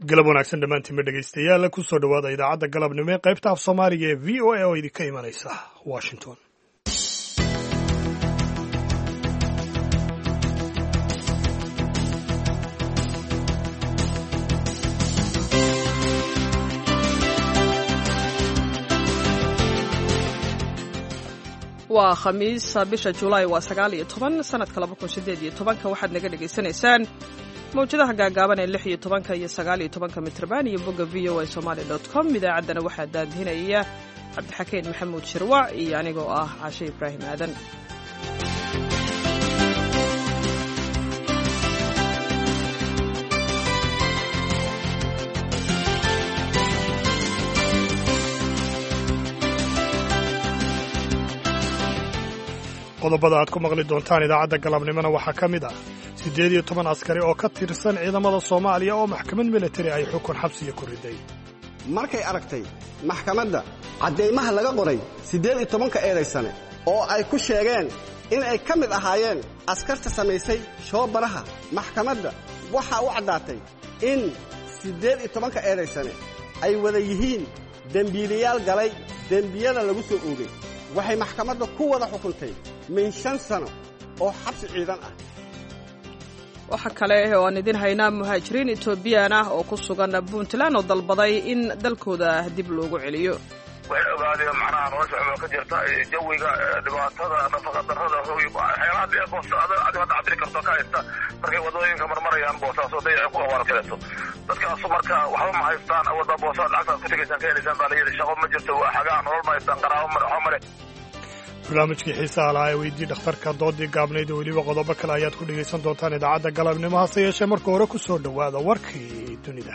galab wanaagsan dhammaantiinba dhegaystayaal ku soo dhowaada idaacadda galabnimo ee qaybta af soomaaliga ee v o a oo idinka imanaysa washington. waa khamiis bisha julaay waa 19 sanadka 2018 waxaad naga dhegaysanaysaan mawjadaha gaagaaban ee 16 iyo 19 mitrban iyo bogga voasomali.com idaacaddana waxaa daadihinaya cabdixakeen maxamuud shirwac iyo anigoo ah caashe ibraahim aadan. qodobada aad ku maqli doontaan idaacadda galabnimona waxaa ka mid ah 18 askari oo ka tirsan ciidamada Soomaaliya oo maxkamad military ay xukun xabsiga ku riday. markay aragtay maxkamadda cadeymaha laga qoray 18 eedaysane oo ay ku sheegeen in ay ka mid ahaayeen askarta samaysay shoobaraha, maxkamadda waxa u caddaatay in 18 eedaysane ay wada yihiin dambiilayaal galay dembiyada lagu soo oogay. waxay maxkamadda ku wada xukuntay min 5 sano oo xabsi ciidan ah. waxa kale oo aan idin haynaa muhaajiriin Itoobiyaan ah oo ku sugan Puntland oo dalbaday in dalkooda dib loogu celiyo. waxay ogaadeen macnaha nolosha xubno ka jirta jawiga dhibaatada nafaqa darrada waxyaalaha ee boosada aad cabiri karto ka haysta markay wadooyinka marmarayaan boosaas oo dayacay ku awaar kaleeto dadkaas marka waxba ma haystaan wada boosada lacagta ku tagaysan ka helaysan dhalinyarada shaqo ma jirto waa xagaa nolol ma haystaan qaraabo mare barnaamijkii xiisaha lahaa ee weydii dhakhtarka doodii gaabnayd oo weliba qodobo kale ayaad ku dhegaysan doontaan idaacadda galabnimo hase yeeshee marka hore ku soo dhowaada warkii dunida.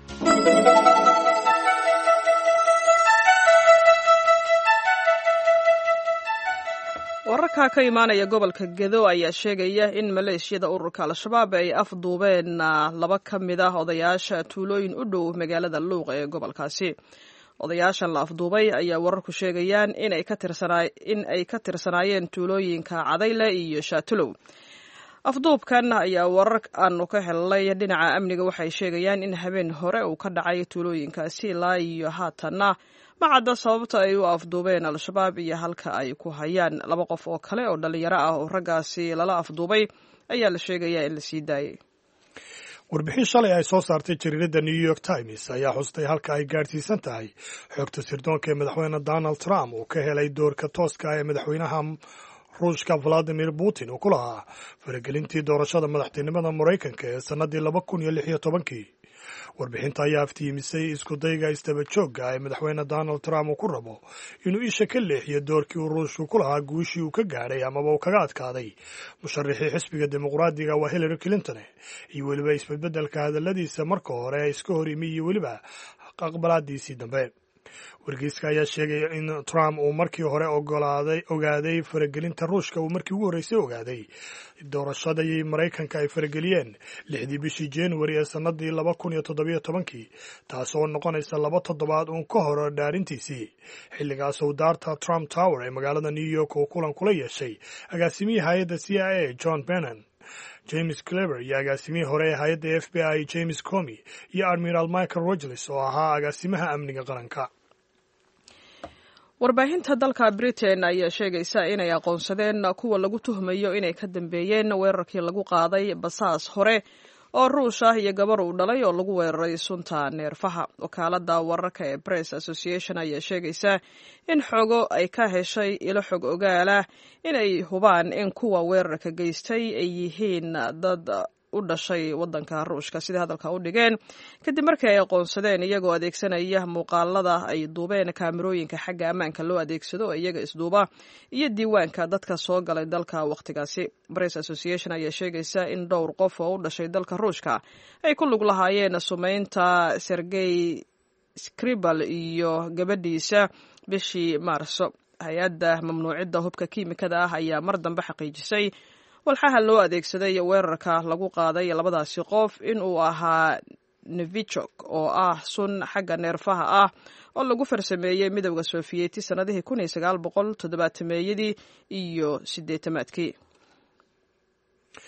wararka ka imaanaya gobolka Gedo ayaa sheegaya in maleeshiyada ururka Al-Shabaab ay afduubeen laba ka mid ah odayaasha tuulooyin u dhow magaalada Luuq ee gobolkaasi. odayaashan la afduubay ayaa wararku sheegayaan in ay ka tirsanaayeen tuulooyinka Cadayle iyo Shaatulow. afduubkan ayaa warar aanu ka helnay dhinaca amniga waxay sheegayaan in habeen hore uu ka dhacay tuulooyinkaasi ilaa iyo haatanna ma cadda sababta ay u afduubeen Al-Shabaab iyo halka ay ku hayaan. laba qof oo kale oo dhalinyaro ah oo raggaasi lala afduubay ayaa la sheegayaa in la sii daayay. warbixin shalay ay soo saartay jariiradda New York Times ayaa xustay halka ay gaarsiisan tahay xogta sirdoonka ee madaxweyne Donald Trump uu ka helay doorka tooska ah ee madaxweynaha Ruushka Vladimir Putin oo ku lahaa faragelintii doorashada madaxtinimada Mareykanka ee sanadii 2016. warbixinta ayaa aftiimisay isku dayga istaba joogga ee madaxweyne Donald Trump uu ku rabo inuu isha ka leexiyo doorkii uu Ruushku ku lahaa guushii uu ka gaadhay amaba uu kaga adkaaday musharaxii xisbiga dimuqraadiga waa Hillary Clinton iyo weliba isbedbedelka hadalladiisa marka hore iska hor imi iyo weliba aqbalaadiisii dambe. wargeyska ayaa sheegaya in Trump uu markii hore ogaaday faragelinta Ruushka uu markii ugu horreysay ogaaday doorashadii Mareykanka ay farageliyeen 6 bishii January ee sanadii 2017 taasoo noqonaysa 2 toddobaad uun ka hor dhaarintiisii. xilligaas uu daarta Trump Tower ee magaalada New York uu kulan kula yeeshay agaasimihii hay'adda CIA John Brennan, James Clapper iyo agaasimihii hore ee hay'adda FBI James Comey iyo Admiral Michael Rogeles oo ahaa agaasimaha amniga qaranka. warbaahinta dalka Britain ayaa sheegaysa inay aqoonsadeen kuwa lagu tuhmayo inay ka dambeeyeen weerarkii lagu qaaday basaas hore oo Ruush ah iyo gabar uu dhalay oo lagu weeraray sunta neerfaha. wakaaladda wararka ee Press Association ayaa sheegaysa in xogo ay ka heshay ilo xog ogaala inay hubaan in kuwa weerarka geystay ay yihiin dad u dhashay wadanka Ruushka sida hadalka u dhigeen kadib markii ay aqoonsadeen iyagoo adeegsanaya muuqaalada ay duubeen kaamirooyinka xagga ammaanka loo adeegsado iyaga isduuba iyo diiwaanka dadka soo galay dalka waqtigaasi. Press Association ayaa sheegaysa in dhowr qof oo u dhashay dalka Ruushka ay ku lug lahaayeen sumeynta Sergey Skripal iyo gabadhiisa bishii Maarso. hay-adda mamnuucidda hubka kiimikada ah ayaa mar dambe xaqiijisay walxaha loo adeegsaday weerarka lagu qaaday labadaasi qof in uu ahaa Novichok oo ah sun xagga neerfaha ah oo lagu farsameeyay midowga Sofiyeeti sanadihii 1970 iyo 80.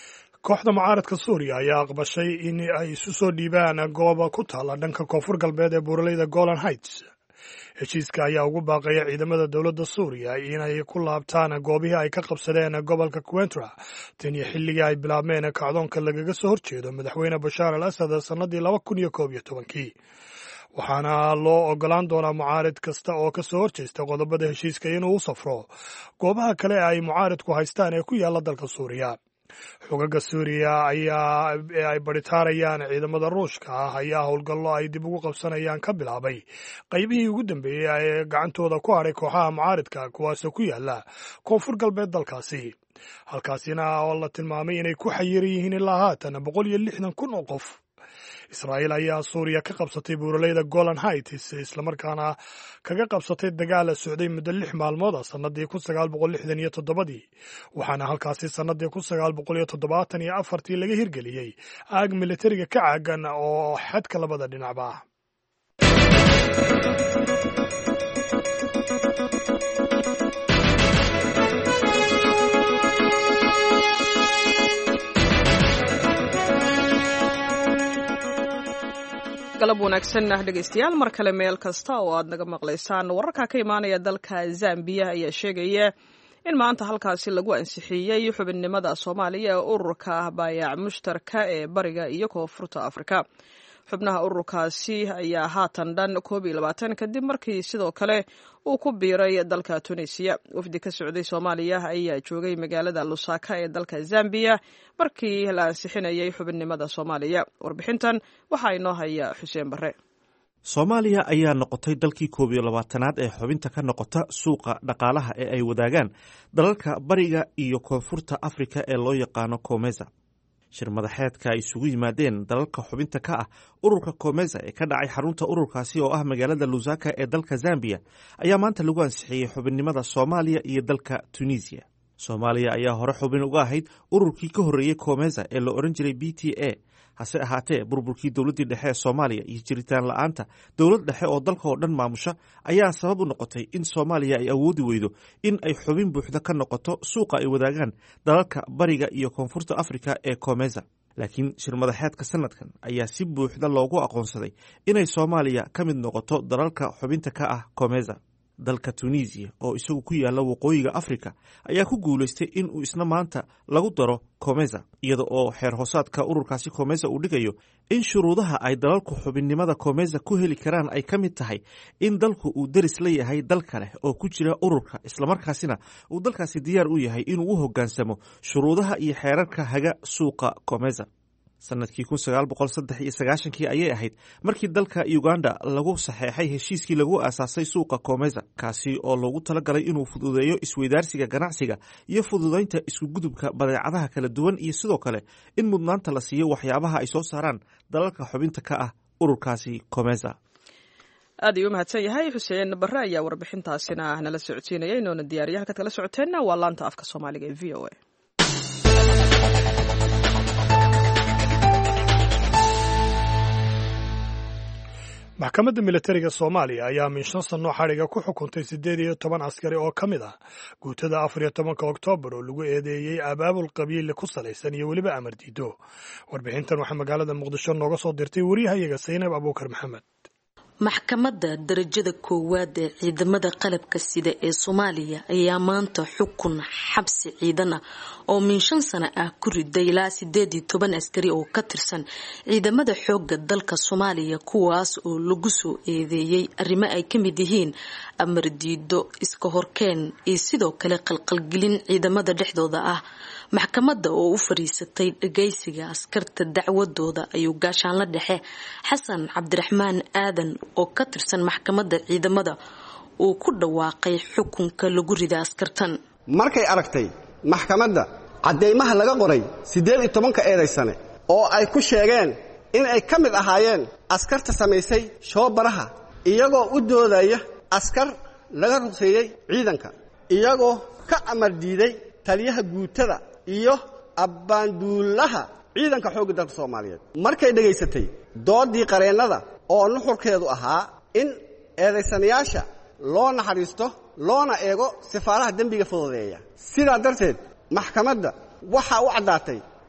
kooxda mucaaradka suuriya ayaa aqbashay in ay isu soo dhiibaan gooba ku taalla dhanka koonfur galbeed ee buuraleyda Golan Heights. heshiiska ayaa ugu baaqaya ciidamada dowladda suuriya inay ku laabtaan goobihii ay ka qabsadeen gobolka Quentra tan iyo xilligii ay bilaabmeen kacdoonka lagaga soo horjeedo madaxweyne Bashaar al-Assad sanadii 2011. waxaana loo ogolaan doonaa mucaarid kasta oo ka soo horjeesta qodobada heshiiska inuu u safro goobaha kale ay mucaaridku haystaan ee ku yaala dalka Suuriya. xogaga Suuriya ay baritaarayaan ciidamada Ruushka ayaa howlgallo ay dib ugu qabsanayaan ka bilaabay qaybihii ugu dambeeyay ee gacantooda ku haray kooxaha mucaaridka kuwaasoo ku yaala koonfur galbeed dalkaasi. halkaasina oo la tilmaamay inay ku xayiran yihiin ilaa haatan 160,000 oo qof. Israa'iil ayaa Suuriya ka qabsatay buuraleyda Golan Heights islamarkaana kaga qabsatay dagaal socday muddo 6 maalmood sanadii 1967 waxaana halkaasi sanadii 1974 laga hirgeliyey aag militariga ka caagan oo xadka labada dhinacba ah. galab wanaagsan dhegeystayaal mar kale meel kasta oo aad naga maqlaysaan. wararka ka imaanaya dalka Zambia ayaa sheegaya in maanta halkaasi lagu ansixiyey xubinnimada Soomaaliya ee ururka baayac mushtarka ee bariga iyo koonfurta Afrika. xubnaha ururkaasi ayaa haatan dhan 22 kadib markii sidoo kale uu ku biiray dalka Tunisia. wafdi ka socday Soomaaliya ayaa joogay magaalada Lusaka ee dalka Zambia markii la ansixinayay xubinnimada Soomaaliya. warbixintan waxaa inoo haya Xuseen Barre. Soomaaliya ayaa noqotay dalkii 22aad ee xubinta ka noqota suuqa dhaqaalaha ee ay wadaagaan dalalka bariga iyo koonfurta Afrika ee loo yaqaano COMESA. shir madaxeedka ay isugu yimaadeen dalalka xubinta ka ah ururka COMESA ee ka dhacay xarunta ururkaasi oo ah magaalada Lusaka ee dalka Zambia ayaa maanta lagu ansixiyey xubinnimada Soomaaliya iyo dalka Tunisia. Soomaaliya ayaa hore xubin uga ahayd ururkii ka horreeyay COMESA ee la oran jiray BTA. hase ahaatee burburkii dowladdii dhexe ee Soomaaliya iyo jiritaan la'aanta dowlad dhexe oo dalka oo dhan maamusha ayaa sabab u noqotay in Soomaaliya ay awoodi weydo in ay xubin buuxda ka noqoto suuqa ay wadaagaan dalalka bariga iyo koonfurta Afrika ee COMESA. laakiin shir madaxeedka sanadkan ayaa si buuxda loogu aqoonsaday inay Soomaaliya ka mid noqoto dalalka xubinta ka ah COMESA. dalka Tunisia oo isagu ku yaala waqooyiga Afrika ayaa ku guuleystay in uu isna maanta lagu daro COMESA iyada oo xeer hoosaadka ururkaasi COMESA uu dhigayo in shuruudaha ay dalalku xubinnimada COMESA ku heli karaan ay ka mid tahay in dalku uu deris la yahay dal kale oo ku jira ururka islamarkaasina uu dalkaasi diyaar u yahay inuu u hoggaansamo shuruudaha iyo xeerarka haga suuqa COMESA. sanadkii 1993 ayay ahayd markii dalka Uganda lagu saxeexay heshiiskii lagu aasaasay suuqa COMESA kaasi oo loogu talagalay inuu fududeeyo isweydaarsiga ganacsiga iyo fududeynta isku gudubka badeecadaha kala duwan iyo sidoo kale in mudnaanta la siiyo waxyaabaha ay soo saaraan dalalka xubinta ka ah ururkaasi COMESA. aad ayuu mahadsan yahay Xuseen Barre ayaa warbixintaasina nala socodsiinayay noona diyaariyaha halkaad kala socoteena waa laanta afka Soomaaliga ee VOA. maxkamadda militariga Soomaaliya ayaa min 5 sano xariga ku xukuntay 18 askari oo ka mid ah guutada 14 Oktoobar oo lagu eedeeyay abaabul qabiil ku salaysan iyo waliba amar diido. warbixintan waxaa magaalada Muqdisho nooga soo dirtay wariyahayaga Saynab Abuukar Maxamed. maxkamadda darajada koowaad ee ciidamada qalabka sida ee Soomaaliya ayaa maanta xukun xabsi ciidan ah oo min 5 sano ah ku riday ilaa 18 askari oo ka tirsan ciidamada xoogga dalka Soomaaliya kuwaas oo lagu soo eedeeyay arrimo ay ka mid yihiin amar diido, iska horkeen iyo sidoo kale qalqalgelin ciidamada dhexdooda ah. maxkamadda oo u fariisatay dhageysiga askarta dacwadooda ayuu gaashaanle dhexe Xasan Cabdiraxmaan Aadan oo ka tirsan maxkamadda ciidamada uu ku dhawaaqay xukunka lagu riday askartan. markay aragtay maxkamadda cadeymaha laga qoray 18 eedaysane oo ay ku sheegeen in ay ka mid ahaayeen askarta samaysay shoobaraha iyagoo u doodaya askar laga ruqseeyay ciidanka iyagoo ka amar diiday taliyaha guutada iyo abbaanduulaha ciidanka xoogga dalka Soomaaliyeed. markay dhageysatay doodii qareennada oo nuxurkeedu ahaa in eedaysanayaasha loo naxariisto loona eego sifaaraha dembiga fududeeya. sidaa darteed maxkamadda waxa u caddaatay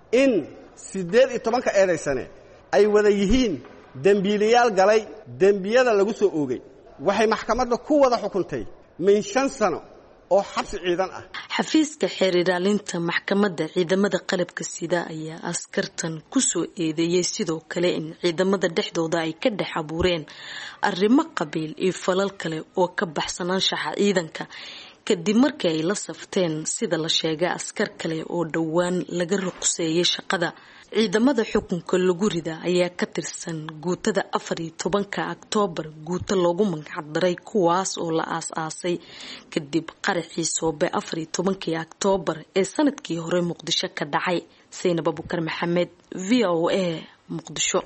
in 18 eedaysane ay wada yihiin dembiilayaal galay dembiyada lagu soo oogay. waxay maxkamadda ku wada xukuntay min 5 sano oo xabsi ciidan ah. xafiiska xeer ilaalinta maxkamadda ciidamada qalabka sida ayaa askartan ku soo eedeeyay sidoo kale in ciidamada dhexdooda ay ka dhex abuureen arrimo qabiil iyo falal kale oo ka baxsanaanshaha ciidanka kadib markii ay la safteen sida la sheegay askar kale oo dhowaan laga ruqseeyay shaqada. ciidamada xukunka lagu rida ayaa ka tirsan guutada 14 Oktoobar guuta loogu magac daray kuwaas oo la aasaasay kadib qaraxii Soobe 14 Oktoobar ee sanadkii hore Muqdisho ka dhacay. Saynab Abukar Maxamed, VOA, Muqdisho.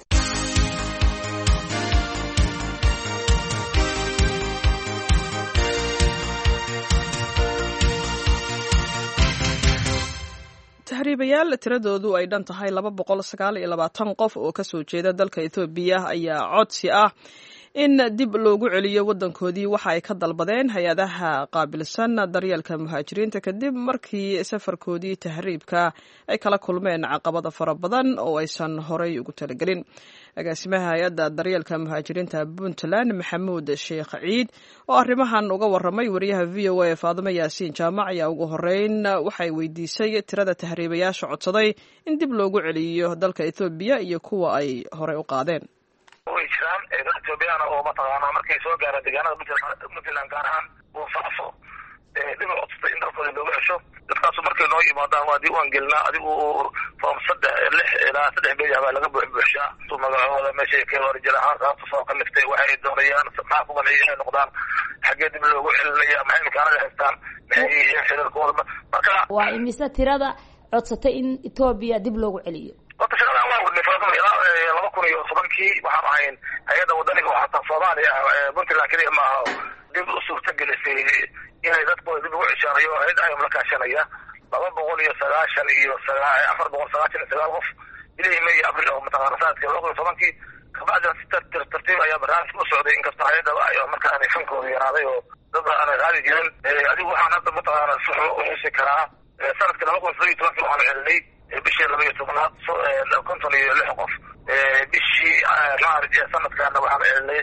tahriibayaal tiradoodu ay dhan tahay 229 qof oo ka soo jeeda dalka Ethiopia ayaa codsi ah in dib loogu celiyo wadankoodii waxa ay ka dalbadeen hay-adaha qaabilsan daryeelka muhaajiriinta kadib markii safarkoodii tahriibka ay kala kulmeen caqabado fara badan oo aysan horay ugu talagelin. agaasimaha hay-adda daryeelka muhaajiriinta Puntland Maxamuud Sheekh Ciid oo arrimahan uga waramay wariyaha VOA Faadimo Yaasiin Jaamac ayaa ugu horeyn waxay weydiisay tirada tahriibayaasha codsaday in dib loogu celiyo dalka Ethiopia iyo kuwa ay horay u qaadeen. way jiraan Ethiopiana oo mataqaana markay soo gaaraan deegaanada Puntland gaar ahaan oo faafo dib u codsatay in dalkooda looga cesho. dadkaas markay noo yimaadaan waa diiwaan gelnaa adigu form 3 ilaa 3 baa laga buuxshaa magacooda meesha ka horjir ahaan qaabta soo qaliftay waxay doonayaan maxaa ku qanay inay noqdaan xagee dib loogu celinayaa maxay imkaanada haystaan maxay xiriirkooda marka waa imisa tirada codsatay in Ethiopia dib loogu celiyo. wata shaqada waa wadnay faaqada ilaa 2017 waxaan ahayn hay'adda wadaniga waxaa Soomaaliya Puntland kaliya ma aha dib u suurtagelisay inay dadkooda dib ugu ceshaanayo hay'ad ay la kaashanaya 499 qof ilaa May Abriil oo mataqaana sanadkii 2017 kabacdan tartiib ayaa barnaamij u socday inkastoo hay'adda ay markaa ay fankooda yaraaday oo dad aan qaadi jirin adigu waxaan hadda mataqaana suxo u xisi karaa sanadkii 2017 waxaan celinay bishii 12 qof bishii Maarch sanadkan waxaan celinay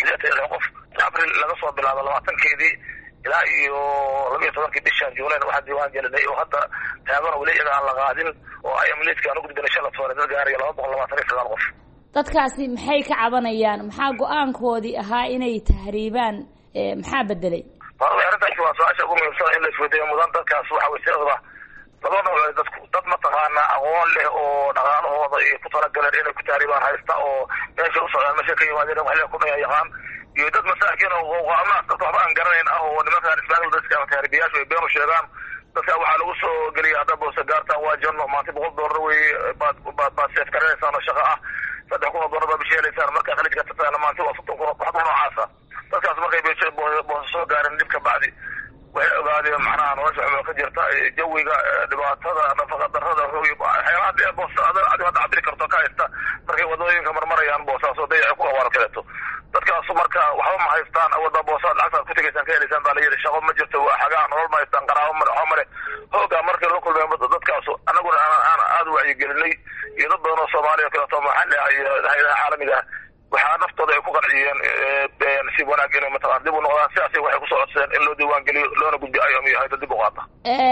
6 qof Abriil laga soo bilaabo 20keedii ilaa iyo 12 bishan Juulayn waxaa diiwaan gelinay oo hadda taaban wali aan la qaadin oo ay amniidka aan ugu gudbinay shalay soo gaaraya 229 qof. dadkaasi maxay ka cabanayaan maxaa go'aankoodii ahaa inay tahriibaan maxaa bedelay. arrintaasi waa su'aasha ugu muhiimsan in la isweydiiyo mudan dadkaas waxa weeyaan laba nooc dad mataqaana aqoon leh oo dhaqaalahooda ay ku talagaleen inay ku tahriibaan haysta oo meesha u socdaan meesha ka yimaadeen waxay ku yaqaan iyo dad masaakiin oo qaamaha dadka waxba aan garanayn oo nimankaan ismaamul dadka tahriibayaasha ay been u sheegaan dadka waxaa lagu soo geliyay hadda boos gaartaan waa janno maanta $100 way baad seef kareysaan shaqo ah $3,000 ba bisheelaysaan marka khalijka tataan maanta waa $60,000 wax noocaasa dadkaas markay boos soo gaareen dib ka bacdi waxay ogaadeen macnaha nolosha xubno ka jirta jawiga dhibaatada nafaqa darrada waxyaalaha boosada adiga hadda cabiri karto ka haysta markay wadooyinka marmarayaan boosaas oo dayac ku awaar kaleeto dadkaas marka waxba ma haystaan awada boosada lacagta ku tagaysan ka helaysaan baa la yiri shaqo ma jirto waa xagaa nolol ma haystaan qaraabo male hooga markay loo kulmeen dadkaas anaguna aan aad u wacyigelinay iyo dad badan oo Soomaaliya kaleeto maxalli ah iyo hay'adaha caalamiga waxaa naftooda ay ku qanciyeen si wanaagsan mataqaan dib u noqdaan siyaasi waxay ku soo codsadeen in loo diiwaan geliyo loona gudbiyo ayam iyo hay'adda dib u qaata.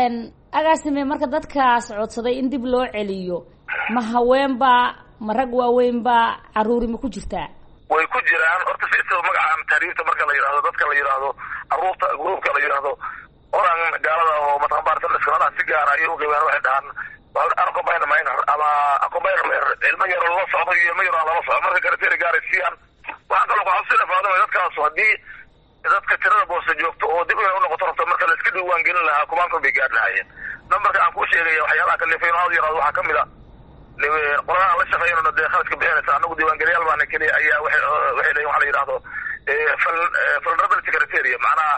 agaasime marka dadkaas codsaday in dib loo celiyo ma haweenba ma rag waaweynba caruuri ma ku jirtaa. way ku jiraan horta si magacaan taariikhda marka la yiraahdo dadka la yiraahdo caruurta groupka la yiraahdo oran gaalada oo mataqabartan iskala si gaar ah iyo qiimaha waxay dhahan arqabayna ma ama aqobayna ilma yar loo socdo iyo ma yar loo socdo marka kale tir gaarsiiyaan waxa kale oo xabsina faadada dadkaas hadii dadka tirada boosa joogto oo dib u noqoto rabto marka la iska diiwaan gelin lahaa kumaanka bay gaar lahaayeen numberka aan ku sheegay waxyaalaha kale fiimaad yar waxa kamid ah qolada la shaqeeyay deeqadka bixinaysa anagu diiwaan geliyaal baan kaliya ayaa waxay leeyihiin waxa la yiraahdo vulnerability criteria macnaha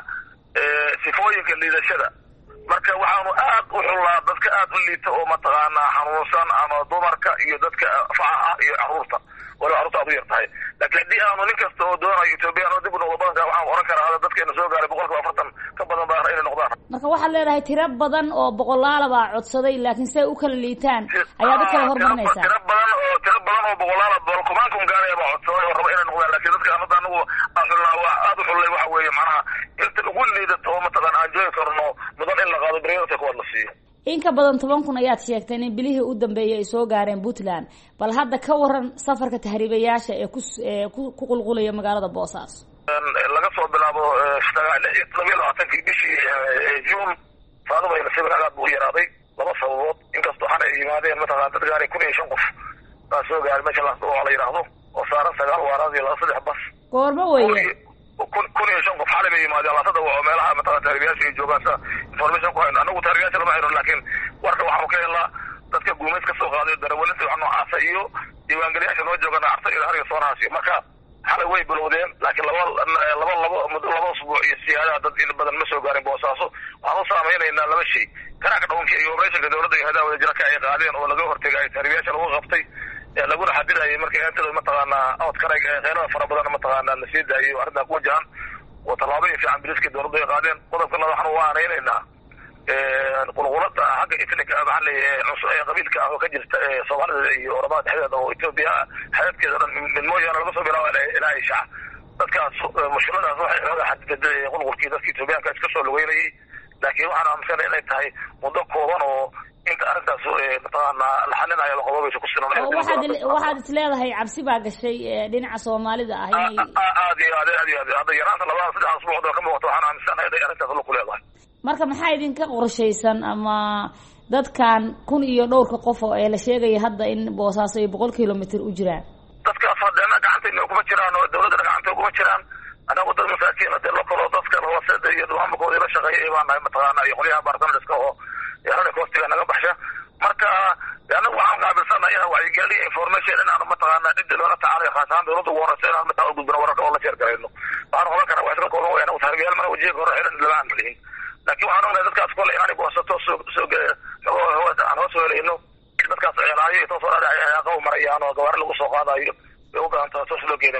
sifooyinka liidashada marka waxaanu aad u xulaa dadka aad u liita oo mataqaana xanuunsan ama dumarka iyo dadka faca iyo caruurta wala caruurta aad u yartahay laakiin hadii aanu nin kasta oo doonayo Ethiopia oo dib u noqdo badanka waxaan oran karaa dadkeena soo gaaray 40% ka badan baa inay noqdaan. marka marka waxaad leedahay tiro badan oo boqolaala baa codsaday laakiin say u kala liitaan ayaad u kala hormarinaysaa tiro badan oo boqolaala kumaan gaaraya baa codsaday oo raba inay noqdaan laakiin dadka hadda anagu aad u xullay waxa weeye macnaha inta ugu liidato mataqaan aan joogi karno mudan in la qaado barnaamijka kuwaad la siiyo in ka badan 10 kun ayaad sheegtay in bilihii u dambeeyay ay soo gaareen Puntland bal hadda ka waran safarka tahriibayaasha ee ku qulqulaya magaalada Boosaaso laga soo bilaabo 20 bishii June faadaba ila sawirada buu yaraaday laba sababood inkastoo xana yimaadeen mataqaan dad gaari 15 qof taasoo gaar meesha la yiraahdo oo saaran 9 waaraad iyo 3 bas goorma weeye kun iyo shan qof xalay bay yimaadeen laasada waa meelaha mataqaan tahriibayaasha ay joogaan information ku hayno anagu tahriibayaasha lama hayno laakiin warka waxaan ka helnaa dadka guumeys ka soo qaaday darawaliinta waxaan noocaasa iyo diiwaangeliyaasha noo joogaan arta iyo hariga soonaasi marka xalay way bilowdeen laakiin laba usbuuc iyo siyaada dad in badan ma soo gaarin Boosaaso waxaan u saameynaynaa laba shay karaaka dhawnka iyo operation dawladda iyo hadaawada jirka ay qaadeen oo laga hortagay tahriibayaasha lagu qabtay laguna xadidaayay markii inta mataqaana out karayga qeyrada fara badan mataqaana la sii daayo arrinta ku wajahan oo talaabooyin fiican biliska dawladda ay qaadeen qodobka labaad waxaan u aaneynaa qulqulada xagga etnika maxaa leeyahay qabiilka ah oo ka jirta Soomaalida iyo Oromada dhexdeeda oo Itoobiya xadkeeda mid mooyaan laga soo bilaabo ilaa Isha dadkaas mushkiladaas waxay laga xadiday qulqulkii dadka Itoobiyaanka iska soo lugeynayay laakiin waxaan aaminsanay inay tahay muddo kooban oo inta arrintaas mataqaana la xalinayo qodobkiisa ku sinanayo waxaad isleedahay cabsi baa gashay dhinaca Soomaalida ah inay aad hadda yaraanta labada saddex usbuuc ka muuqato waxaan aaminsanahay inay arrintaas ku leedahay marka maxaa idinka qorshaysan ama dadkan kun iyo dhowrka qof oo la sheegay hadda in Boosaaso ay 100 kilomitir u jiraan dadkaas hadana gacanta kuma jiraan oo dawladda gacanta kuma jiraan anagu dad masaakiin ah la koro dadka hoosada iyo duwaamkooda la shaqeeyay baan nahay mataqaana iyo qoliyaha baartamaanka oo yarana koostiga naga baxsha marka anagu waxaan qaabilsanahay in wacyigelin information in aan mataqaana cidda loo tacaalo khaasan dawladda waraysan aan mataqaana gudbina wararka oo la sheer gareeno waxaan oran karaa waa iska kooban weeyna u tarbiyaal mar wajiga hore xiran labaan leeyahay laakiin waxaan ogahay dadkaas kale inay goosato soo aan hoos weelayno dadkaas ciyaarayo soo raadaya qaw marayaan oo gawaar lagu soo qaadayo oo baanta soo loo geeyo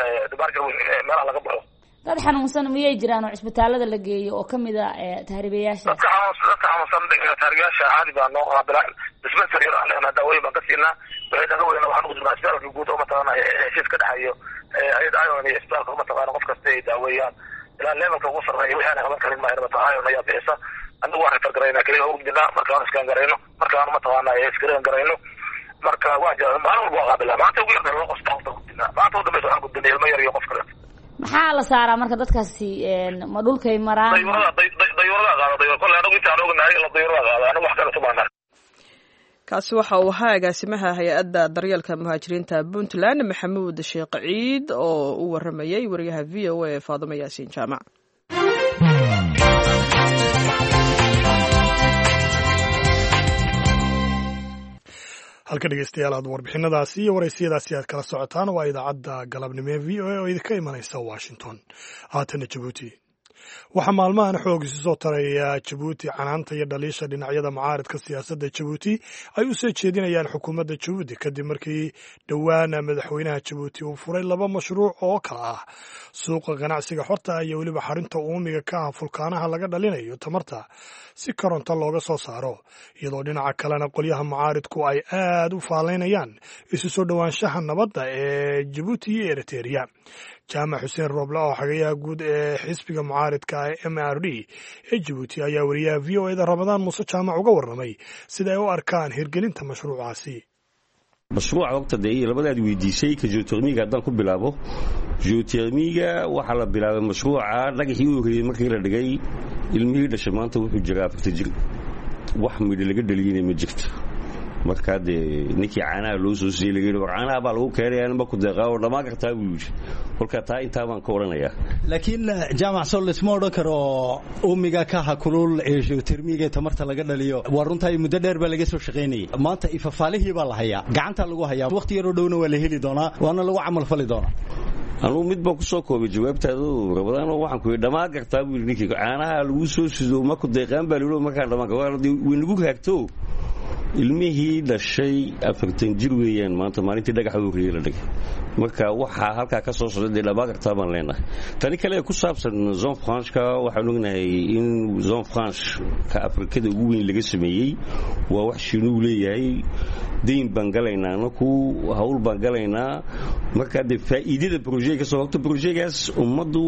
meelaha laga baxo dad xanuunsan miyay jiraan oo isbitaalada la geeyo oo kamid ah tahriibayaasha dadka xanuunsan tahriibayaasha caadi baa noo qaabilaan dispensary aan daawooyin baan ka siinaa waxay naga weynaa waxaan ugu jirnaa isbitaalka guud oo mataqaana heshiis ka dhaxayo hay'ad ayoon iyo isbitaalka mataqaana qof kasta ay daaweeyaan ilaa levelka ugu sarreeya wixii aan qaban karin ma hayno mataqaana ayaa bixisa anagu waxaan targaraynaa kaliya ugu jirnaa markaan iskaan garayno markaan mataqaana iskarean garayno marka waa jira maalin walba qaabilaa maanta ugu yarda loo qosta maanta u dambaysa waxaan gudbinay ilmo yar iyo qof kale maxaa la saaraa marka dadkaasi ma dhulkay maraan dayuurada qaada kole anagu intaan ognahay la dayuurada qaada anagu wax kale tumaanaa kaasi waxa uu ahaa agaasimaha hay-adda daryeelka muhaajiriinta Puntland Maxamuud Sheekh Ciid oo u waramayay wariyaha VOA Faadimo Yaasiin Jaamac halka dhegeystayaal aad warbixinadaasi iyo waraysiyadaasi aad kala socotaan waa idaacadda galabnimo ee VOA oo idinka imanaysa Washington haatana Djibouti waxaa maalmahan xoog isu soo taraya Djibouti canaanta iyo dhaliisha dhinacyada mucaaradka siyaasadda Djibouti ay u soo jeedinayaan xukuumadda Djibouti kadib markii dhowaan madaxweynaha Djibouti uu furay 2 mashruuc oo kala ah suuqa ganacsiga xorta iyo waliba xarinta uumiga ka ah fulkaanaha laga dhalinayo tamarta si koronto looga soo saaro iyadoo dhinaca kalena qolyaha mucaaradku ay aad u faaleynayaan isu soo dhawaanshaha nabadda ee Djibouti iyo Eritrea jaamac xuseen rooble oo xagayaha guud ee xisbiga mucaaradka MRD ee Djibouti ayaa wariyaha VOA-da Ramadaan Muuse jaamac uga warramay sida ay u arkaan hirgelinta mashruucaasi mashruuca waqti day labadaad weydiisay ka geothermiga haddaan ku bilaabo geothermiga waxaa la bilaabay mashruuca dhagaxii u horreeyey markii la dhigay ilmihii dhashay maanta wuxuu jiraa 40 jir wax midho laga dhaliyeyna ma jirto markaa dee ninkii caanaha loo soo siiyey laga yidhi war caanaha baa lagu keenayaa nima ku deeqaa oo dhammaan kartaa buu yidhi kolkaa taa intaa baan ka odhanayaa laakiin jaamac soo laysma odhan karo uumiga ka ha kulul ee geotermiga tamarta laga dhaliyo waa runtaa muddo dheer baa laga soo shaqaynayay maanta ifafaalihii baa la hayaa gacanta lagu hayaa waqti yaroo dhowna waa la heli doonaa waana lagu camal fali doonaa anuu mid baan ku soo koobay jawaabtaadu Rabadaano waxaan ku yidhi dhammaan kartaa buu yidhi ninkii caanaha lagu soo sido ma ku deeqaan baa liilo markaa dhammaan way nagu haagto ilmihii dhashay 40 jir weeyaan maanta maalintii dhagaxa uu la dhigay marka waxa halka ka soo socday laba gartaa baan leenahay tani kale ku saabsan zone franche ka waxaan ognahay in zone franche ka Afrikada ugu weyn laga sameeyay waa wax shiinu leeyahay deyn bangalaynaa anaku hawl bangalaynaa marka faa'iidada project ka soo horta projectgaas ummadu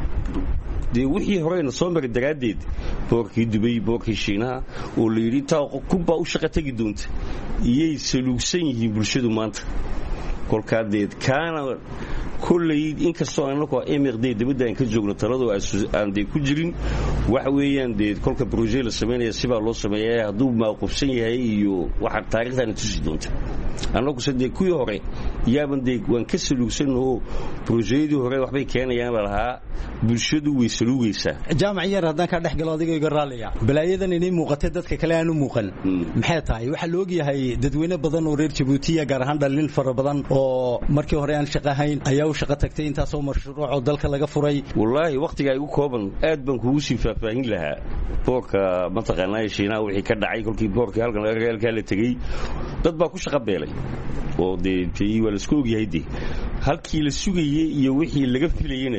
wixii horeyna soo maray daraadeed boorkii Dubai boorkii Shiinaha oo la yiri taa kuba u shaqo tagi doonta iyay saluugsan yihiin bulshadu maanta kolkaadeed kaana kullay inkastoo anagu MRD dibadda aan ka joogno talado aan ku jirin wax weeyaan kolka project la sameeyo siba loo sameeyaa haduu ma qofsan yahay iyo waxa taariikhdan tusi doonta anagu sadii ku hore yaabandey waan ka saluugsanoo projectdii hore waxbay keenayaan lahaa bulshadu way saluugaysaa jaamaciyada hadan ka dhax galo adiga iga raaliya balaayadan inay muuqatay dadka kale aanu muuqan maxay tahay waxa loo ogyahay dadweyne badan oo reer Djibouti gaar ahaan dhalin fara badan oo markii hore aan shaqahayn ayaa u shaqo tagtay intaas oo mashruuc oo dalka laga furay wallahi waqtiga ay ugu kooban aad baan kugu sii faahfaahin lahaa boorka mataqaanaa Shiinaha wixii ka dhacay kolkii boorka halkan la tagay dad baa ku shaqo beelay oo tii wala isku ogyahay halkii la sugayay iyo wixii laga filayayna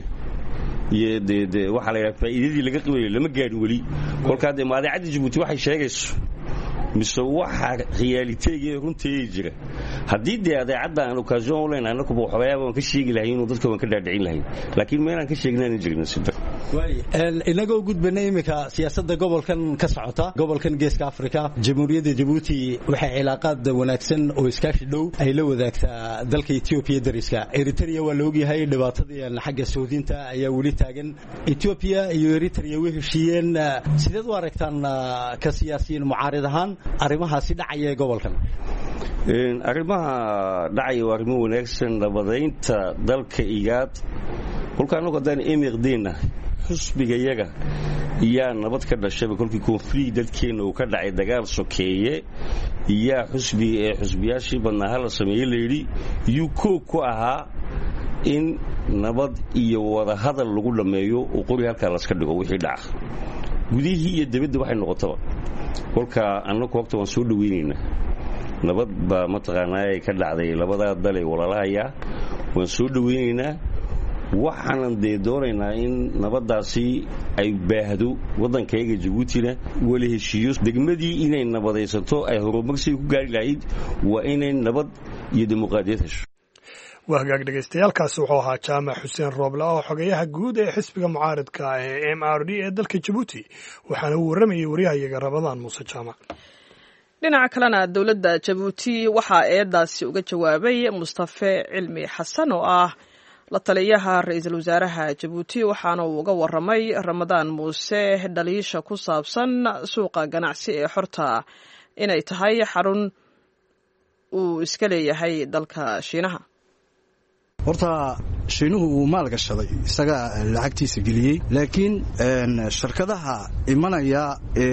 waxa la yahay faa'iidadii laga qabay lama gaarin wali kolka maadaacada Djibouti waxay sheegayso mise waxa realiteega runtii jira hadii adeecada aan occasion u leenahay anagu waxyaabo aan ka sheegi lahayn inuu dadka waan ka dhaadhicin lahayn laakiin meelan ka sheegnaan jirna sidoo inaga gudbanay imika siyaasadda gobolkan ka socota gobolkan Geeska Afrika Jamhuuriyadda Djibouti waxay cilaaqaad wanaagsan oo iskaashi dhow ay la wadaagtaa dalka Ethiopia dariska Eritrea waa la ogyahay dhibaatadii xagga Suudiinta ayaa wali taagan Ethiopia iyo Eritrea way heshiiyeen sidoo u aragtaan ka siyaasiyiin mucaarid ahaan arrimahaasi dhacaya gobolkan arrimaha dhacaya waa arrimo wanaagsan nabadaynta dalka igaad kolkaan ugu daan emirdeena xusbiga yaga iyo nabad ka dhashay kolkii konflikt dadkeena uu ka dhacay dagaal sokeeye iyo xusbiyaashii badnaa la sameeyay leeyri ku ahaa in nabad iyo wada hadal lagu dhameeyo oo qori halka la iska dhigo wixii dhaca gudihii iyo dibadda waxay noqotaba kolka anagu waqti waan soo dhaweynayna nabad ba mataqaanaa ka dhacday labada dal ee walaalahaya waan soo dhaweynaynaa waxaan doonaynaa in nabadaasi ay baahdo wadankayga Djibouti-na wali heshiiyo degmadii inay nabadaysato ay horumarsi ku gaari lahayd waa inay nabad iyo dimuqraadiyad hesho waa hagaag dhagaystayaalkaasi wuxuu ahaa jaamac xuseen rooble oo xogayaha guud ee xisbiga mucaaridka ee MRD ee dalka Djibouti waxaana uu waramayay wariyahayaga Ramadaan Muuse Jaamac dhinaca kalena dowladda Djibouti waxaa eedaasi uga jawaabay Mustafa Cilmi Xasan oo ah la taliyaha ra'iisul wasaaraha Djibouti waxaana uu uga waramay Ramadaan Muuse dhaliisha ku saabsan suuqa ganacsi ee xorta inay tahay xarun uu iska leeyahay dalka Shiinaha horta Shiinuhu uu maal gashaday isaga lacagtiisa geliyay laakiin shirkadaha imanaya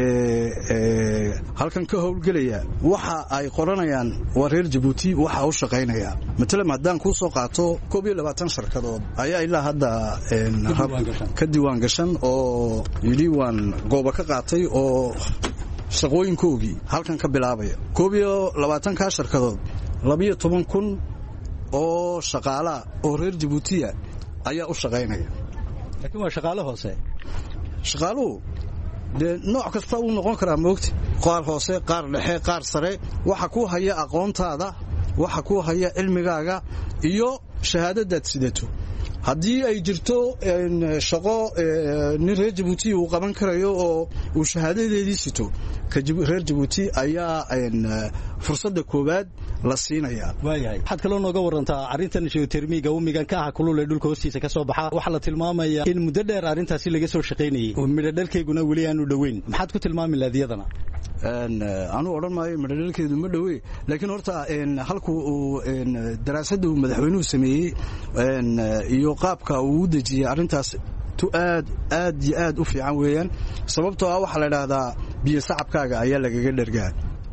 halkan ka howlgelaya waxa ay qoranayaan waa reer Djibouti waxa uu shaqeynaya matala haddaan ku soo qaato 22 shirkadood ayaa ilaa hadda ka diiwaan gashan oo yiri waan goobo ka qaatay oo shaqooyinkoogii halkan ka bilaabaya 22 ka shirkadood 12,000 oo shaqaala oo reer Djibouti ayaa u shaqeynaya laakiin waa shaqaale hoose shaqaaluhu nooc kasta uu noqon karaa moogti qaar hoose qaar dhexe qaar sare waxa ku haya aqoontaada waxa ku haya cilmigaaga iyo shahaadadaad sidato haddii ay jirto shaqo nin reer Djibouti uu qaban karayo oo uu shahaadadeedii sito reer Djibouti ayaa fursadda koobaad la siinaya waayahay waxaad kaloo nooga warantaa arrintan geotermiga umigan ka ah kulul ee dhulka hoostiisa ka soo baxa waxa la tilmaamaya in muddo dheer arrintaasi laga soo shaqeynayay oo midhadhalkeeguna weli aanu dhaweyn maxaad ku tilmaami laadiyadana anu oran maayo midhadhalkeedu ma dhaweey laakiin horta halku uu daraasadda uu madaxweynuhu sameeyey iyo qaabka uu u dejiyay arrintaas aad iyo aad u fiican weeyaan sababtoo ah waxa la yiraahdaa biyo sacabkaaga ayaa lagaga dhargaa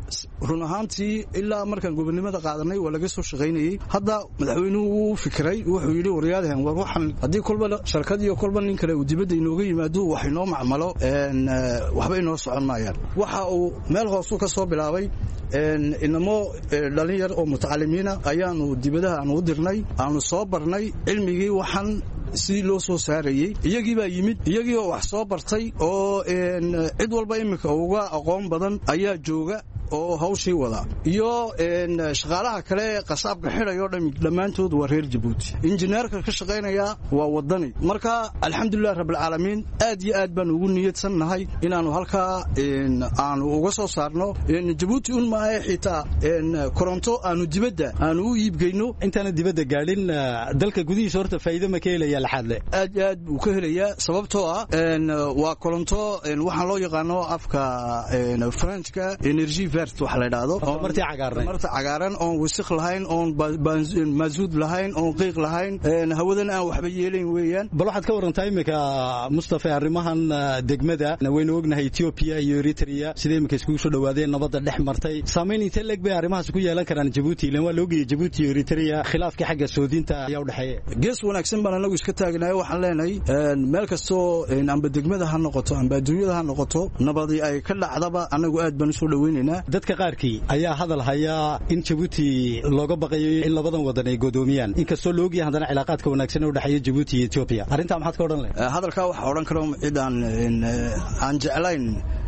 run ahaantii ilaa markaan gobonimada qaadanay waa laga soo shaqaynayay hadda madaxweynuhu wuu fikiray wuxuu yidhi waryaadahan war waxaan haddii kolba shirkad iyo kolba nin kale uu dibadda inooga yimaado wax inoo macmalo waxba inoo socon maayaan waxa uu meel hoosuu ka soo bilaabay inamo dhalin yar oo mutacalimiina ayaanu dibadaha aanu u dirnay aanu soo barnay cilmigii waxaan si loo soo saarayay iyagii baa yimid iyagii oo wax soo bartay oo cid walba iminka uga aqoon badan ayaa jooga oo hawshii wada iyo shaqaalaha kale qasaabka xidhay oo dhammaantood waa reer Jabuuti injineerka ka shaqaynaya waa wadani marka alxamdulillaah rabbil caalamiin aad iyo aad baan ugu niyadsannahay inaanu halkaa aanu uga soo saarno Jabuuti un ma ay xitaa koronto aanu dibadda aanu u iibgeyno intaana dibadda gaadhin dalka gudihiisa horta faa'iido ma ka helaya laxadle aad aad buu ka helayaa sababtoo ah waa koronto waxaan loo yaqaano afka Frenchka energy wax la yiraahdo marta cagaaran oo wasakh lahayn oo maasuud lahayn oo qiiq lahayn hawadan aan waxba yeelayn weeyaan bal waxaad ka warantaa imika Mustafa arrimahan degmada waynu ognahay Ethiopia iyo Eritrea sidee imika isku soo dhawaadeen nabadda dhex martay saameyn intee leeg bay arrimahaas ku yeelan karaan Djibouti ilaa waa loo geeyay Djibouti iyo Eritrea khilaafka xagga soodinta ayaa u dhaxeeya gees wanaagsan baan anagu iska taagnaay waxaan leenahay meel kasto amba degmada ha noqoto amba adduunyada ha noqoto nabadii ay ka dhacdaba anagu aad baan soo dhaweynaynaa dadka qaarkii ayaa hadal haya in Djibouti looga baqayo in labadan wadan ay godoomiyaan inkastoo loo ogyahay hadana cilaaqaadka wanaagsan ee u dhaxeeya Djibouti iyo Ethiopia arinta maxaad ka oran lahayd hadalka waxa oran karo ciidan aan jeclayn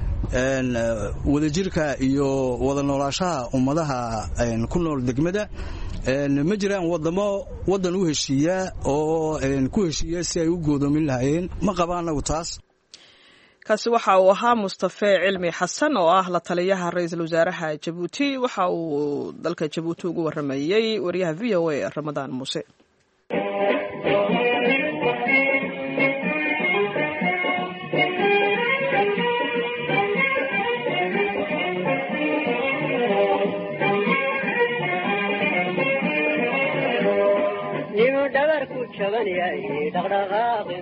wadajirka iyo wada noolaashaha ummadaha ku nool degmada ma jiraan wadan u heshiiya oo ku heshiiya si ay u godoomin lahaayeen ma qabaanagu taas kaasi waxa uu ahaa Mustafa Cilmi Xasan oo ah la taliyaha ra'iisul wasaaraha Djibouti waxa uu dalka Djibouti ugu waramayay wariyaha VOA Ramadaan Muuse nimu dhabar ku jaban yahay dhaqdhaqaaqi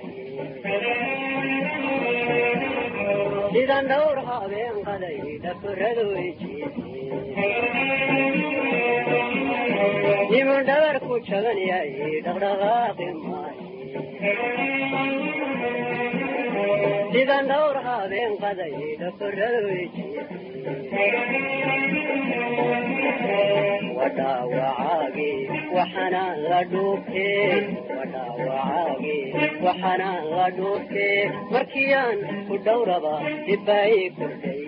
sidan dhowr habeen qaday dhakuradu nimu dhabar ku jaban yahay dhaqdhaqaaqi sidan dhowr habeen qaday dhakuradu wadaawacaagi waxana la dhuubtee markiyaan ku dhowraba dibay kordhay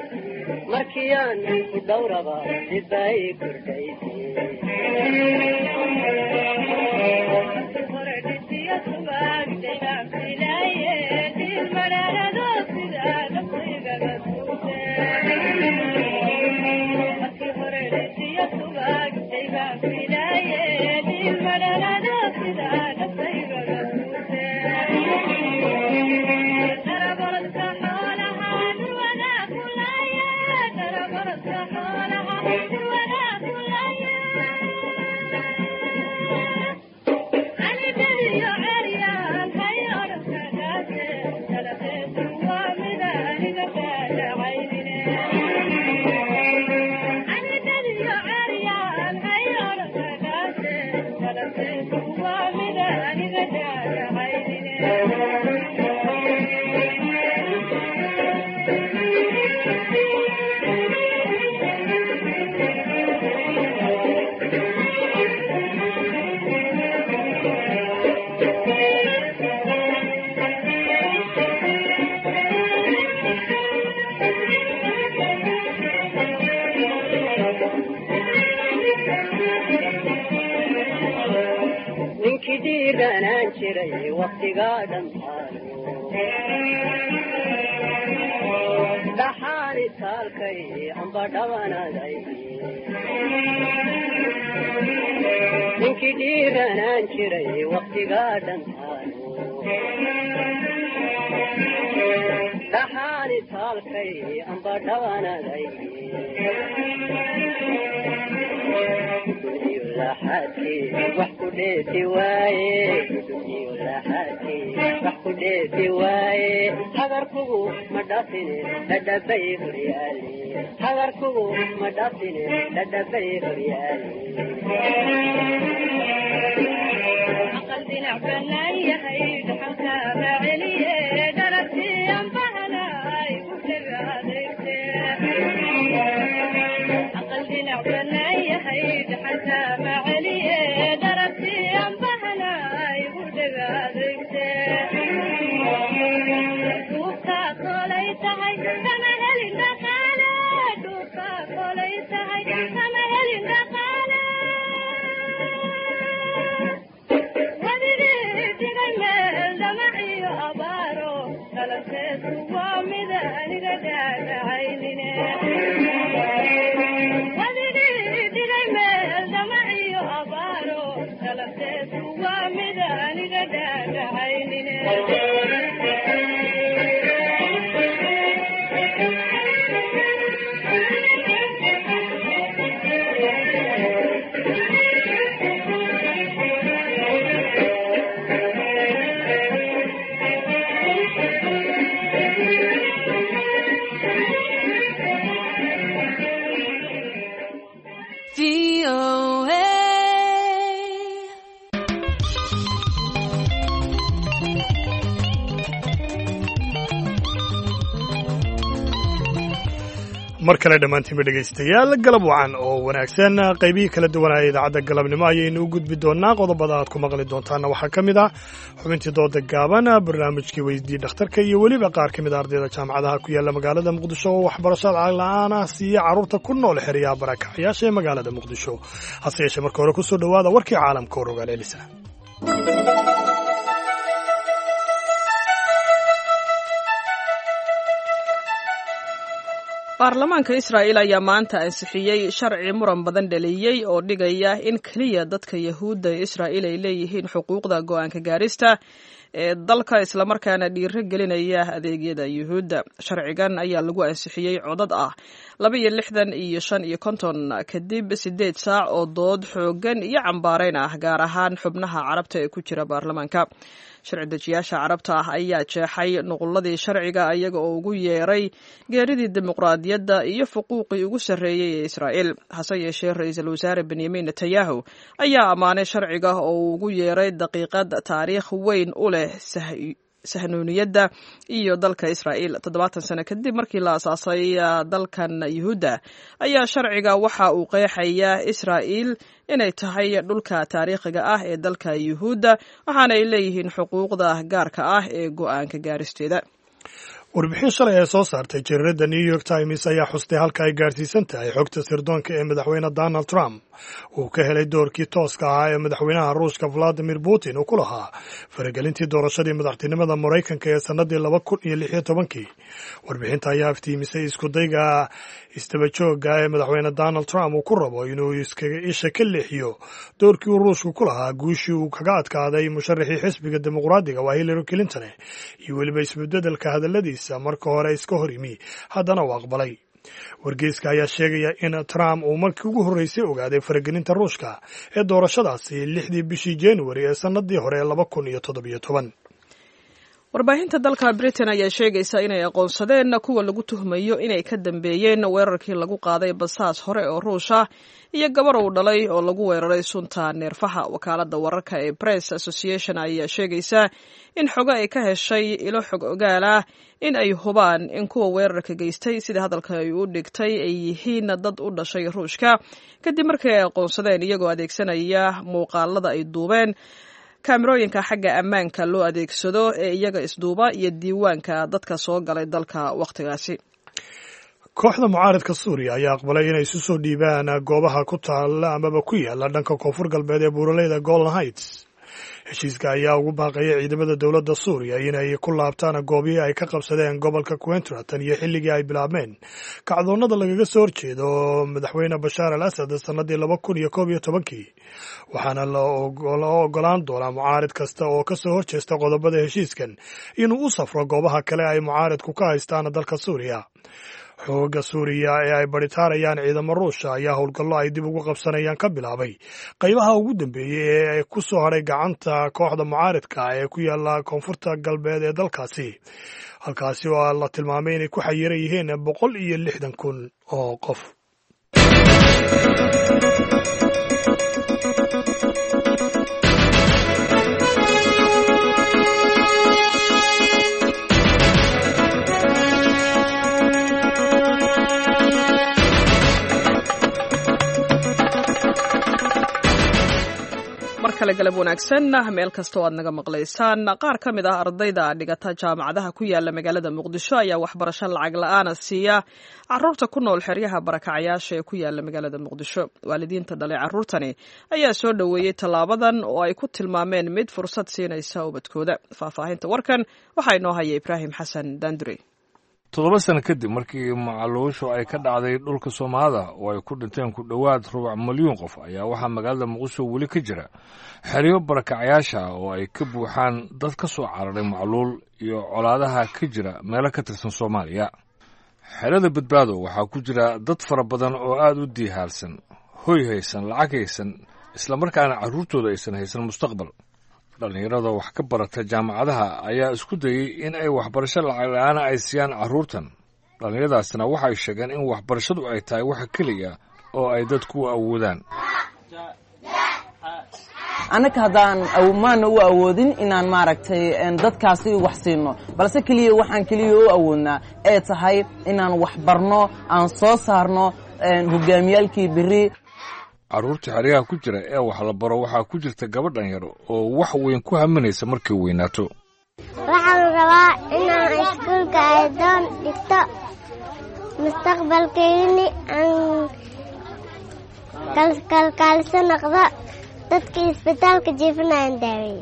dhiiranaan jiray waqtigaa dhammaado dhaxaani taalkay amba dhawanaday ninkii dhiiranaan jiray waqtigaa dhammaado dhaxaani taalkay amba dhawanaday duniyo laxaadkii wax ku dheefi waaye duniyo laxaadkii wax ku dheefi waaye hagarkugu ma dhaafine dhadhabay horyaali hagarkugu ma dhaafine dhadhabay horyaali aqal dhinac banaan yahay dhaxalka raaceliye dharabtii anbahanay u dhaga adeegte aqal dhinac banaan yahay dhaxalka raaceliye dharabtii anbahanay u dhaga adeegte duubka kolay tahay kama helin dhaqaale duubka kolay tahay kama helin dhaqaale mar kale dhammaantiinba dhegaystayaal galab wacan oo wanaagsan qaybihii kala duwanaya idaacadda galabnimo ayaynu u gudbi doonaa qodobada aad ku maqli doontaana waxaa ka mid ah xubintii dooda gaaban barnaamijkii weydii dhakhtarka iyo weliba qaar ka mid a ardayda jaamacadaha ku yaalla magaalada muqdisho oo waxbarasho la'aan ah siiya carruurta ku nool xeryaha barakacyaasha ee magaalada muqdisho hase yeeshee marka hore kusoo dhowaada warkii caalamka oo rogaal elisa baarlamaanka israa'iil ayaa maanta ansixiyey sharci muran badan dhaliyey oo dhigaya in keliya dadka yahuudda ee israa'iil ay leeyihiin xuquuqda go'aanka gaarista ee dalka islamarkaana dhiiro gelinaya adeegyada yuhuudda sharcigan ayaa lagu ansixiyey codad ah 26 iyo 55 kadib 8 saac oo dood xoogan iyo cambaarayn ah gaar ahaan xubnaha carabta ee ku jira baarlamaanka sharci dejiyaasha carabta ah ayaa jeexay nuqulladii sharciga iyaga oo ugu yeeray geeridii dimuqraadiyadda iyo xuquuqii ugu sarreeyey ee israa'iil hase yeeshee ra-iisul wasaare benyamin netanyahu ayaa ammaanay sharciga oo uu ugu yeeray daqiiqad taariikh weyn u leh sahnuuniyadda iyo dalka israa'iil 70 sano kadib markii la asaasay dalkan yuhuudda ayaa sharciga waxa uu qeexayaa israa'iil inay tahay dhulka taariikhiga ah ee dalka yuhuudda waxaana ay leeyihiin xuquuqda gaarka ah ee go'aanka gaaristeeda warbixin shalay ee soo saartay jariirada new york times ayaa xustay halka ay gaadhsiisan tahay xogta sirdoonka ee madaxweyne donald trump uu ka helay doorkii tooska ahaa ee madaxweynaha ruushka valadimir putin uu ku lahaa faragelintii doorashadii madaxtinimada maraykanka ee sannadii 2016 warbixinta ayaa iftiimisay iskudayga istabajooga ee madaxweyne donald trump uu ku rabo inuu isha ka leexiyo doorkii uu ruushku ku lahaa guushii uu kaga adkaaday musharaxii xisbiga dimuqraadiga waa hillary clinton iyo weliba isbedelka hadalladiisa marka hore iska hor yimi haddana uu aqbalay wargeyska ayaa sheegaya in trump uu markii ugu horreysay ogaaday faragelinta ruushka ee doorashadaasi 6dii bishii january ee sannadii hore 2017 warbaahinta dalka britain ayaa sheegaysa inay aqoonsadeen kuwa lagu tuhmayo inay ka dambeeyeen weerarkii lagu qaaday basaas hore oo ruush ah iyo gabar uu dhalay oo lagu weeraray sunta neerfaha wakaalada wararka ee press association ayaa sheegaysa in xogo ay ka heshay ilo xog ogaal ah in ay hubaan in kuwa weerarka geystay sida hadalka ay u dhigtay ay yihiin dad u dhashay ruushka kadib markii ay aqoonsadeen iyagoo adeegsanaya muuqaalada ay duubeen kaamirooyinka xagga ammaanka loo adeegsado ee iyaga isduuba iyo diiwaanka dadka soo galay dalka wakhtigaasi kooxda mucaaridka suuriya ayaa aqbalay inay isu soo dhiibaan goobaha ku taala amaba ku yaala dhanka koonfur galbeed ee buuraleyda Golan Heights heshiiska ayaa ugu baaqaya ciidamada dowladda suuriya inay ku laabtaan goobihii ay ka qabsadeen gobolka Quentra tan iyo xilligii ay bilaabmeen kacdoonnada lagaga soo horjeedo madaxweyne Bashaar al-Assad sanadii 2011 waxaana la ogolaan doonaa mucaarid kasta oo ka soo horjeesta qodobada heshiiskan inuu u safro goobaha kale ay mucaaridku ka haystaan dalka Suuriya xooga suuriya ee ay baritaarayaan ciidamo ruusha ayaa howlgallo ay dib ugu qabsanayaan ka bilaabay qaybaha ugu dambeeyey ee ku soo hadhay gacanta kooxda mucaaridka ee ku yaala koonfurta galbeed ee dalkaasi halkaasi oo la tilmaamay inay ku xayiran yihiin 160,000 oo qof. kale galab wanaagsan meel kasta oo aad naga maqlaysaan. qaar ka mid ah ardayda dhigata jaamacadaha ku yaala magaalada Muqdisho ayaa waxbarasho lacag la'aan siiya carruurta ku nool xeryaha barakacayaasha ee ku yaala magaalada Muqdisho. waalidiinta dhalay carruurtani ayaa soo dhaweeyay tallaabadan oo ay ku tilmaameen mid fursad siinaysa ubadkooda. faahfaahinta warkan waxaa inoo haya Ibraahim Xasan Dandure. 7 sano kadib markii macaluushu ay ka dhacday dhulka Soomaalida oo ay ku dhinteen ku dhowaad 250,000 qof ayaa waxaa magaalada Muqdisho weli ka jira xeryo barakacayaasha oo ay ka buuxaan dad ka soo cararay macaluul iyo colaadaha ka jira meelo ka tirsan Soomaaliya. xerada badbaado waxaa ku jira dad fara badan oo aad u diihaalsan, hoy haysan, lacag haysan, isla markaana carruurtooda aysan haysan mustaqbal. dhalinyarada wax ka barata jaamacadaha ayaa isku dayay in ay waxbarasho lacag la'aan ay siiyaan carruurtan. dhalinyaradaasna waxay sheegeen in waxbarashadu ay tahay waxa keliya oo ay dadku awoodaan. annaka haddaan maana u awoodin inaan maaragtay dadkaasi wax siino, balse keliya waxaan keliya u awoodnaa ee tahay inaan wax barno, aan soo saarno hogaamiyaalkii biri. carruurta xeryaha ku jira ee wax la baro waxaa ku jirta gabadhan yar oo wax weyn ku haminaysa markay weynaato. waxaan rabaa inaan iskuulka aydoon dhigto mustaqbalkayni aan kalkaaliso noqdo dadka isbitaalka jiifanayaan daaweeye.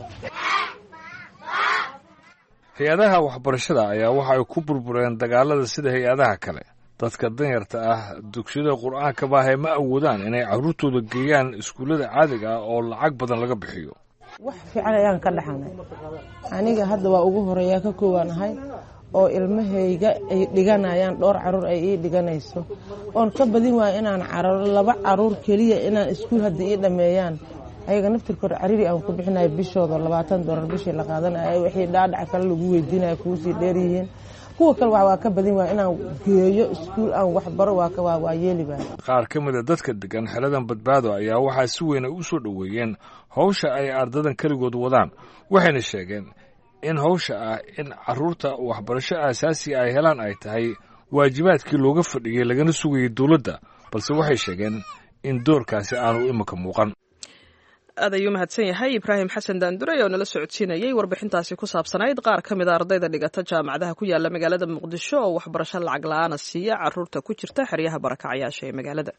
hay-adaha waxbarashada ayaa waxa ay ku burbureen dagaalada sida hay-adaha kale. dadka danyarta ah dugsiyada qur'aanka baahay ma awoodaan inay carruurtooda geeyaan iskuullada caadiga ah oo lacag badan laga bixiyo. wax fiican ayaan ka dhaxanay. aniga hadda waa ugu horeeyaa ka koobanahay oo ilmahayga ay dhiganayaan dhowr carruur ay ii dhiganayso oon ka badin waa inaan carruur 2 carruur keliya inaan iskuul hadda ii dhameeyaan ayaga naftirkooda cariri aan ku bixinayo bishooda $20 bishii la qaadanayo wixii dhaadhac kale lagu weydiinayo kuusii dheer yihiin. kuwa kale waa ka badin waa inaan geeyo iskuul aan wax baro waa yeelibaa. qaar ka mid a dadka degan xeladan badbaado ayaa waxaa si weyn u soo dhaweeyeen hawsha ay ardadan kaligood wadaan. waxayna sheegeen in hawsha ah in carruurta waxbarasho aasaasi ay helaan ay tahay waajibaadkii looga fadhiyay lagana sugayay dowladda, balse waxay sheegeen in doorkaasi aanu imika muuqan. aad ayuu mahadsan yahay Ibraahim Xasan Dandure oo nala socodsiinayay warbixintaasi ku saabsanayd qaar ka mid ah ardayda dhigata jaamacadaha ku yaala magaalada Muqdisho oo waxbarasho lacag la'aan siiya carruurta ku jirta xeryaha barakacayaasha ee magaalada.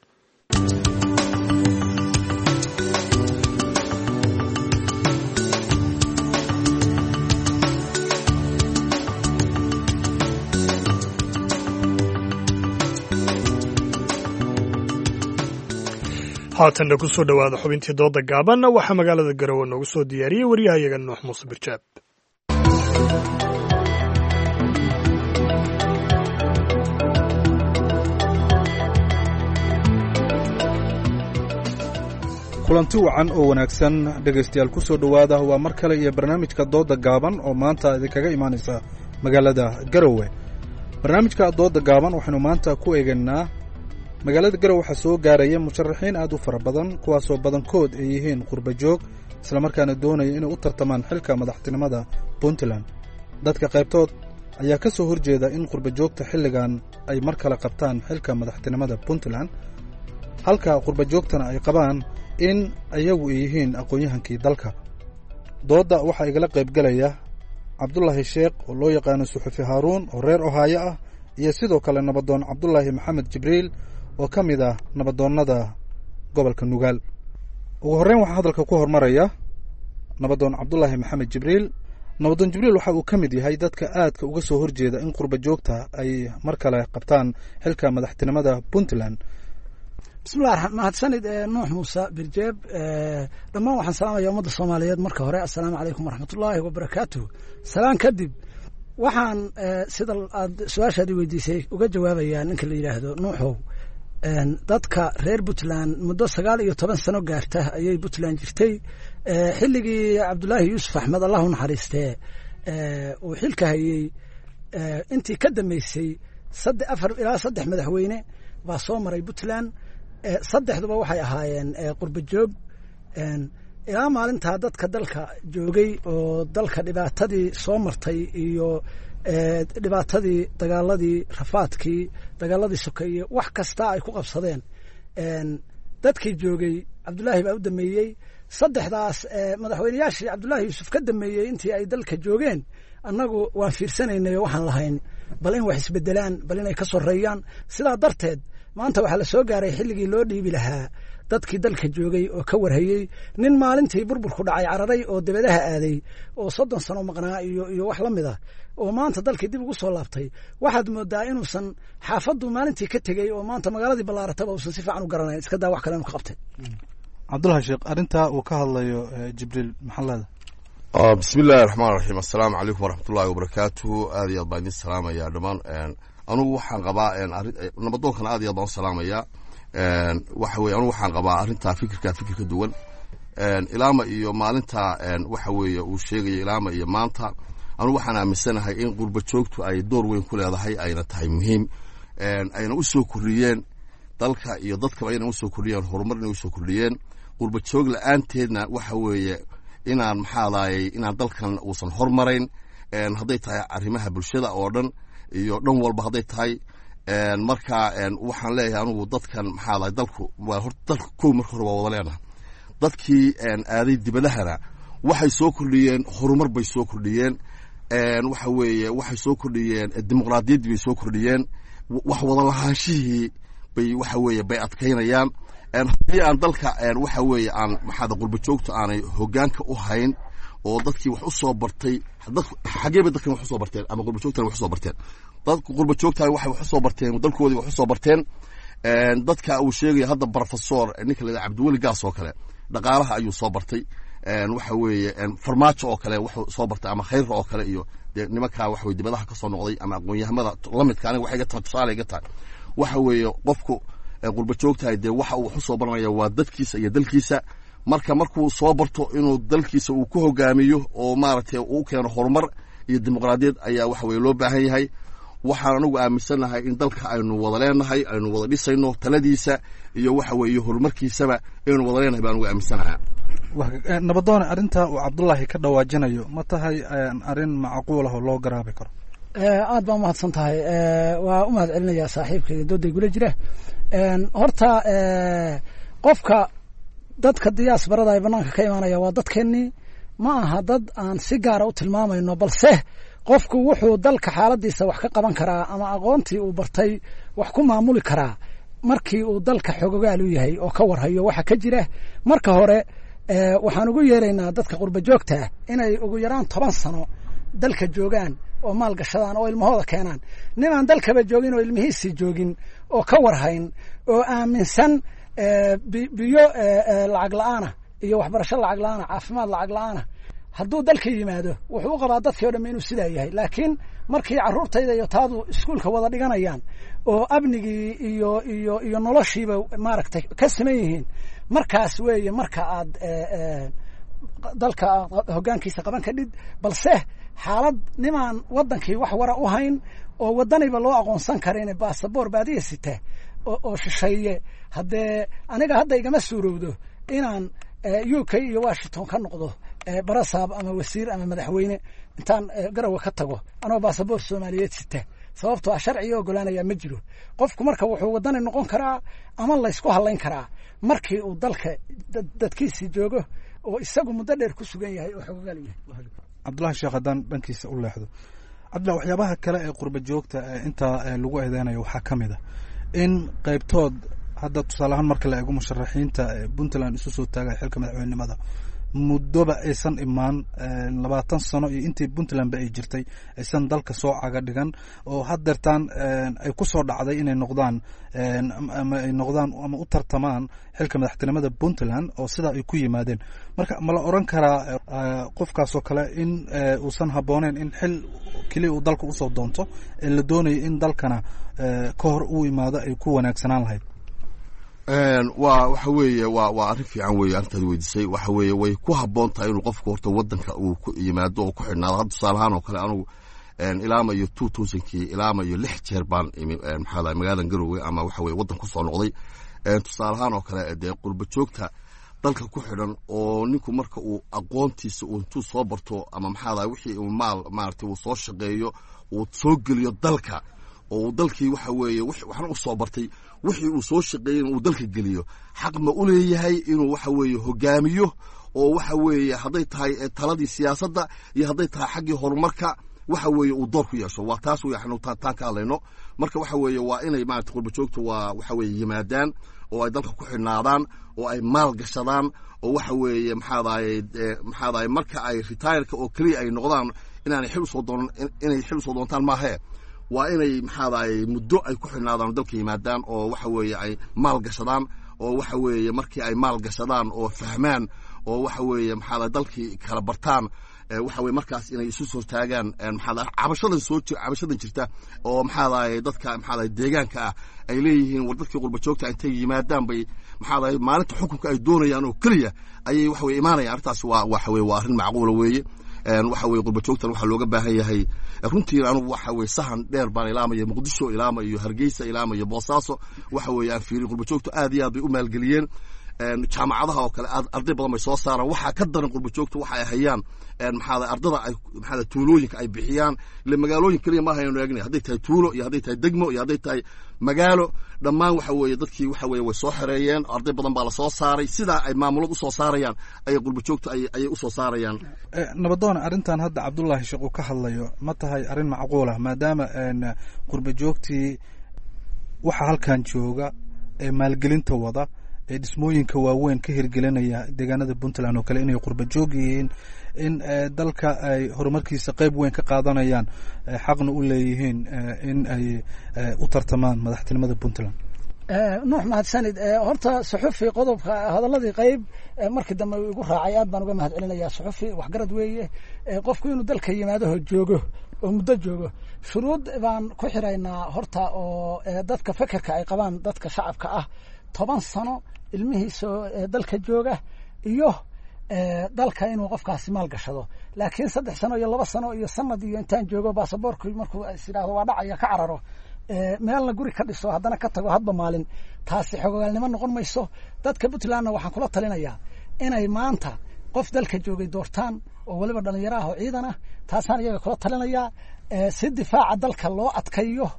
haatanna ku soo dhowaada xubintii dooda gaaban waxaa magaalada Garowe noogu soo diyaariyey waryahayaga Nuux Muuse Birjaab. kulanti wacan oo wanaagsan dhegaystayaal ku soo dhowaada waa mar kale iyo barnaamijka dooda gaaban oo maanta idinkaga imaanaysa magaalada Garowe. barnaamijka dooda gaaban waxaynu maanta ku eegaynaa magaalada Garowe waxaa soo gaaraya musharaxiin aad u fara badan kuwaasoo badankood ay yihiin qurba joog isla markaana doonaya inay u tartamaan xilka madaxtinimada Puntland. dadka qaybtood ayaa ka soo horjeeda in qurba joogta xilligan ay mar kale qabtaan xilka madaxtinimada Puntland, halka qurba joogtana ay qabaan in ayagu ay yihiin aqoon-yahankii dalka. dooda waxaa igala qayb galaya Cabdullaahi Sheekh oo loo yaqaano Suxufi Haaruun oo reer Ohaayo ah iyo sidoo kale nabadoon Cabdullaahi Maxamed Jibriil oo ka mid ah nabadoonnada gobolka Nugaal. ugu horreyn waxaa hadalka ku hormaraya nabadoon Cabdullaahi Maxamed Jibriil. nabadoon Jibriil waxa uu ka mid yahay dadka aadka uga soo horjeeda in qurba joogta ay mar kale qabtaan xilka madaxtinimada Puntland. bismillaah mahadsanid Nuux Muuse Birjaab. dhammaan waxaan salaamayaa ummadda Soomaaliyeed marka hore. assalaamu calaykum waraxmatullaahi wabarakaatuh. salaan kadib waxaan sida aad su-aashaadii weydiisay uga jawaabayaa ninka la yidhaahdo nuuxow dadka reer puntland muddo 19 sano gaarta ayay puntland jirtay xilligii cabdulaahi yuusuf axmed allah u naxariistee uu xilka hayey intii ka dambeysay 4 ilaa 3 madaxweyne baa soo maray puntland saddexduba waxay ahaayeen qurba joog ilaa maalintaa dadka dalka joogay oo dalka dhibaatadii soo martay iyo dhibaatadii dagaaladii rafaadkii dagaaladii sokeeye wax kasta ay ku qabsadeen dadkii joogay cabdulaahi baa u dameeyey saddexdaas madaxweyneyaashii cabdulaahi yuusuf ka dameeyey intii ay dalka joogeen annagu waan fiirsanaynay oo waxaan lahayn bal in wax isbedelaan bal inay ka soreeyaan sidaa darteed maanta waxaa la soo gaaray xilligii loo dhiibi lahaa dadkii dalka joogay oo ka warhayey nin maalintii burburku dhacay cararay oo dabadaha aaday oo 30 sano maqnaa iyo wax la mid ah oo maanta dalkii dib ugu soo laabtay waxaad moodaa inuusan xaafaddu maalintii ka tegey oo maanta magaaladii ballaarataba uusan si fiican u garanayn iska daa wax kale inuu ka qabtay cabdullahi sheekh arrintaa uu ka hadlayo jibriil maxallada bismi illaahi raxmaan raxiim assalaamu calaykum waraxmatullaahi wabarakaatuhu aad iyo aad baan idin salaamayaa dhammaan anugu waxaan qabaa nabadoonkana aad iyo aad baan u salaamayaa waxa weye anugu waxaan qabaa arrintaa fikir ka duwan ilaama iyo maalinta waxa weeye uu sheegaya ilaama iyo maanta anugu waxaan aaminsanahay in qurba joogtu ay door weyn ku leedahay ayna tahay muhiim ayna u soo kordhiyeen dalka iyo dadkaba ayna u soo kordhiyeen horumar inay u soo kordhiyeen qurba joog la-aanteedna waxa weeye inaan inaan dalkan uusan hormarayn hadday tahay arrimaha bulshada oo dhan iyo dhan walba hadday tahay marka waxaan leeyahay anugu dadkan dalku dalka kow marka hore waa wada leenahay dadkii aaday dibadahana waxay soo kordhiyeen horumar bay soo kordhiyeen waxa weeye waxay soo kordhiyeen dimuqraadiyaddii bay soo kordhiyeen wax wada lahaanshihii bay waxa weeye bay adkaynayaan haddii aan dalka waxa weeye aan qurba joogta aanay hoggaanka u hayn oo dadkii wax u soo bartay xageeba dadkan wax u soo barteen ama qurba joogtana wax u soo barteen dadku qurba joogtahay waxay wax u soo barteen dalkoodii wax u soo barteen dadka uu sheegaya hadda professor ninka la cabdiweli gaas oo kale dhaqaalaha ayuu soo bartay waxa weeye farmaajo oo kale wuxuu soo bartay ama khayr oo kale iyo nimanka wax way dibadaha ka soo noqday ama aqoon-yahamada lamidka aniga waxay ga tahay tusaale iga tahay waxa weeye qofku qurba joogtahay dee waxa uu wax u soo baranaya waa dadkiisa iyo dalkiisa markuu soo barto inuu dalkiisa uu ku hogaamiyo oo maaragtay uu keeno horumar iyo dimuqraadiyad ayaa waxa weeye loo baahan yahay waxaan anagu aaminsanahay in dalka aynu wada leenahay aynu wada dhisayno taladiisa iyo waxa weeye horumarkiisaba aynu wada leenahay baan ugu aaminsanahay nabadoone arrintaa uu cabdullaahi ka dhawaajinayo ma tahay arrin macquul ah oo loo garaabi karo aad baa umahadsan tahay waa u mahad celinayaa saaxiibkayga dooday gula jira horta qofka dadka diyaasbarada ay banaanka ka imaanaya waa dadkeennii ma aha dad aan si gaara u tilmaamayno balse qofku wuxuu dalka xaaladiisa wax ka qaban karaa ama aqoontii uu bartay wax ku maamuli karaa markii uu dalka xogogaal u yahay oo ka warhayo waxa ka jira marka hore waxaan ugu yeeraynaa dadka qurba joogta inay ugu yaraan 10 sano dalka joogaan oo maal gashadaan oo ilmahooda keenaan ninaan dalkaba joogin oo ilmihiisii joogin oo ka warhayn oo aaminsan biyo lacag la'aana iyo waxbarasho lacag la'aana caafimaad lacag la'aana hadduu dalka yimaado wuxuu u qabaa dadkii o dhan inuu sidaa yahay laakiin markii carruurtayda iyo taadu iskuulka wada dhiganayaan oo amnigii iyo noloshiiba maaragtay ka siman yihiin markaas weeye marka aad dalka hoggaankiisa qaban kadhid balse xaalad nimaan waddankii wax wara u hayn oo waddaniba loo aqoonsan karin baasaboor baadiya sita oo shisheeye haddee aniga hadda igama suurowdo inaan UK iyo Washington ka noqdo barasaab ama wasiir ama madaxweyne intaan garowe ka tago anoo baasaboor Soomaaliyeed sita sababtoo ah sharciga ogolaanaya ma jiro qofku marka wuxuu wadani noqon karaa ama la isku halayn karaa markii uu dalka dadkiisii joogo oo isagu muddo dheer ku sugan yahay oo xogogaal yahay cabdullahi sheekh haddaan dhankiisa u leexdo cabdullahi waxyaabaha kale ee qurba joogta intaa lagu eedeynayo waxaa ka mid ah in qaybtood hadda tusaale ahaan marka la eego musharaxiinta puntland isu soo taagay xilka madaxweynenimada muddoba aysan imaan 20 sano iyo intii Puntland ba ay jirtay aysan dalka soo caga dhigan oo haddeertaan ay ku soo dhacday inay noqdaan ama u tartamaan xilka madaxtinimada Puntland oo sida ay ku yimaadeen marka ma la oran karaa qofkaas oo kale in uusan habooneen in xil kaliya uu dalka u soo doonto ee la doonayo in dalkana ka hor uu imaado ay ku wanaagsanaan lahayd waxa weeye waa arrin fiican weeye arrintaad weydiisay waxa weeye way ku habboon tahay inuu qofku horta waddanka uu ku yimaado oo ku xidhnaado hadda tusaale ahaan oo kale anugu ilaamayo 2000kii ilaamayo 6 jeer baan maxaa lahay magaaladan Garowe ama waxa weeye waddan ku soo noqday tusaale ahaan oo kale dee qurba joogta dalka ku xidhan oo ninku marka uu aqoontiisa uu intuu soo barto ama maxaa lahay wixii uu maaragtay uu soo shaqeeyo uu soo geliyo dalka oo dalkii waxa weeye waxna u soo bartay wixii uu soo shaqeeyay uu dalka geliyo xaq ma u leeyahay inuu waxa weeye hogaamiyo oo waxa weeye hadday tahay taladii siyaasadda iyo hadday tahay xaggii horumarka waxa weeye uu door ku yeesho waa taas weeyaan taan ka hadlayno marka waxa weeye waa inay maaragtay qurba joogta waa waxa weeye yimaadaan oo ay dalka ku xidhnaadaan oo ay maal gashadaan oo waxa weeye maxaa dahay marka ay retireka oo kaliya ay noqdaan inay xil soo doontaan maahe waa inay maxaa dahay muddo ay ku xidhnaadaan dalka yimaadaan oo waxa weeye ay maal gashadaan oo waxa weeye markii ay maal gashadaan oo fahmaan oo waxa weeye maxaa dahay dalkii kala bartaan waxa weeye markaas inay isu soo taagaan maxaa dahay cabashadan jirta oo maxaa dahay dadka maxaa dahay deegaanka ah ay leeyihiin war dadkii qurba joogta intay yimaadaan bay maxaa dahay maalinta xukunka ay doonayaan oo kaliya ayay waxa weeye imaanayaan arrintaas waxa weeye waa arrin macquula weeye waxa weeye qurba joogtan waxaa looga baahan yahay runtii anugu waxa weeye sahan dheer baan ilaamayo Muqdisho ilaamayo Hargeysa ilaamayo Boosaaso waxa weeye aan fiiri qurba joogtu aad iyo aad bay u maalgeliyeen jaamacadaha oo kale arday badan bay soo saaraan waxa ka daran qurba joogtu waxa ay hayaan maxaa ardada ay maxaa tuulooyinka ay bixiyaan le magaalooyin kaliya ma hayno eegnay hadday tahay tuulo iyo hadday tahay degmo iyo hadday tahay magaalo dhammaan waxa weeye dadkii waxa weeye way soo xareeyeen arday badan baa la soo saaray sida ay maamuladu u soo saarayaan ay qurba joogtu ay u soo saarayaan nabadoon arrintan hadda Cabdullaahi Sheekh uu ka hadlayo ma tahay arrin macquul ah maadaama qurba joogtii waxa halkan jooga ee maalgelinta wada ee dhismooyinka waaweyn ka hirgelinaya deegaanada Puntland oo kale inay qurba joog yihiin in dalka ay horumarkiisa qayb weyn ka qaadanayaan xaqna u leeyihiin in ay u tartamaan madaxtinimada Puntland nuux mahadsanid horta suxufi qodobka hadaladii qayb markii dambe igu raacay aad baan uga mahadcelinayaa suxufi waxgarad weeye qofku inuu dalka yimaado joogo oo muddo joogo shuruud baan ku xiraynaa horta oo dadka fikirka ay qabaan dadka shacabka ah 10 sano ilmihiisa dalka jooga iyo dalka inuu qofkaasi maal gashado laakiin 3 sano iyo 2 sano iyo sanad iyo intaan joogo baasaboorku markuu isiraahdo waa dhacaya ka cararo meelna guri ka dhiso haddana ka tago hadba maalin taasi xogogaalnimo noqon mayso dadka Puntlandna waxaan kula talinayaa inay maanta qof dalka joogay doortaan oo waliba dhalinyaro ah oo ciidan ah taasaan iyaga kula talinayaa si difaaca dalka loo adkayo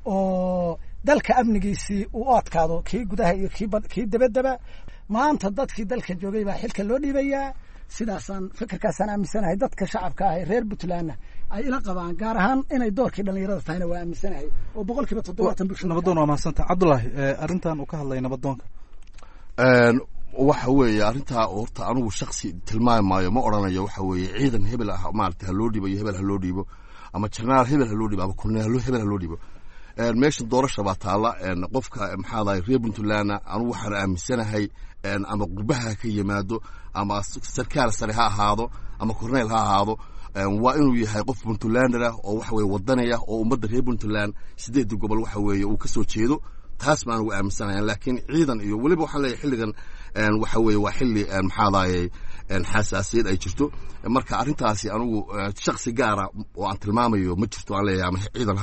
oo dalka amnigiisii uu adkaado kii gudaha iyo kii dabadaba maanta dadkii dalka joogay baa xilka loo dhiibayaa sidaasaan fikirkaasaan aaminsanahay dadka shacabka ah reer Puntland ay ila qabaan gaar ahaan inay doorkii dhalinyarada tahayna waa aaminsanahay oo 70% bulshada nabadoon waa mahadsan Cabdullaahi arrintan uu ka hadlay nabadoonka waxa weeye arrintaa horta anigu shakhsi tilmaamayo ma oranayo waxa weeye ciidan hebel ah maartay ha loo dhiibo iyo hebel ha loo dhiibo ama janaal hebel ha loo dhiibo ama korneel hebel ha loo dhiibo meesha doorasha baa taala qofka maxaa dahay reer Puntland anigu waxaan aaminsanahay ama qurbaha ka yimaado ama sarkaal sare ha ahaado ama korneel ha ahaado waa inuu yahay qof Puntlander ah oo waxa weeye wadanaya oo ummadda reer Puntland 8 gobol waxa weeye uu ka soo jeedo taas baan ugu aaminsanahay laakiin ciidan iyo waliba waxaan leeyahay xilligan waxa weeye waa xilli maxaa dahay xasaasiyad ay jirto marka arrintaasi anigu shakhsi gaar ah oo aan tilmaamayo ma jirto aan leeyahay ama ciidan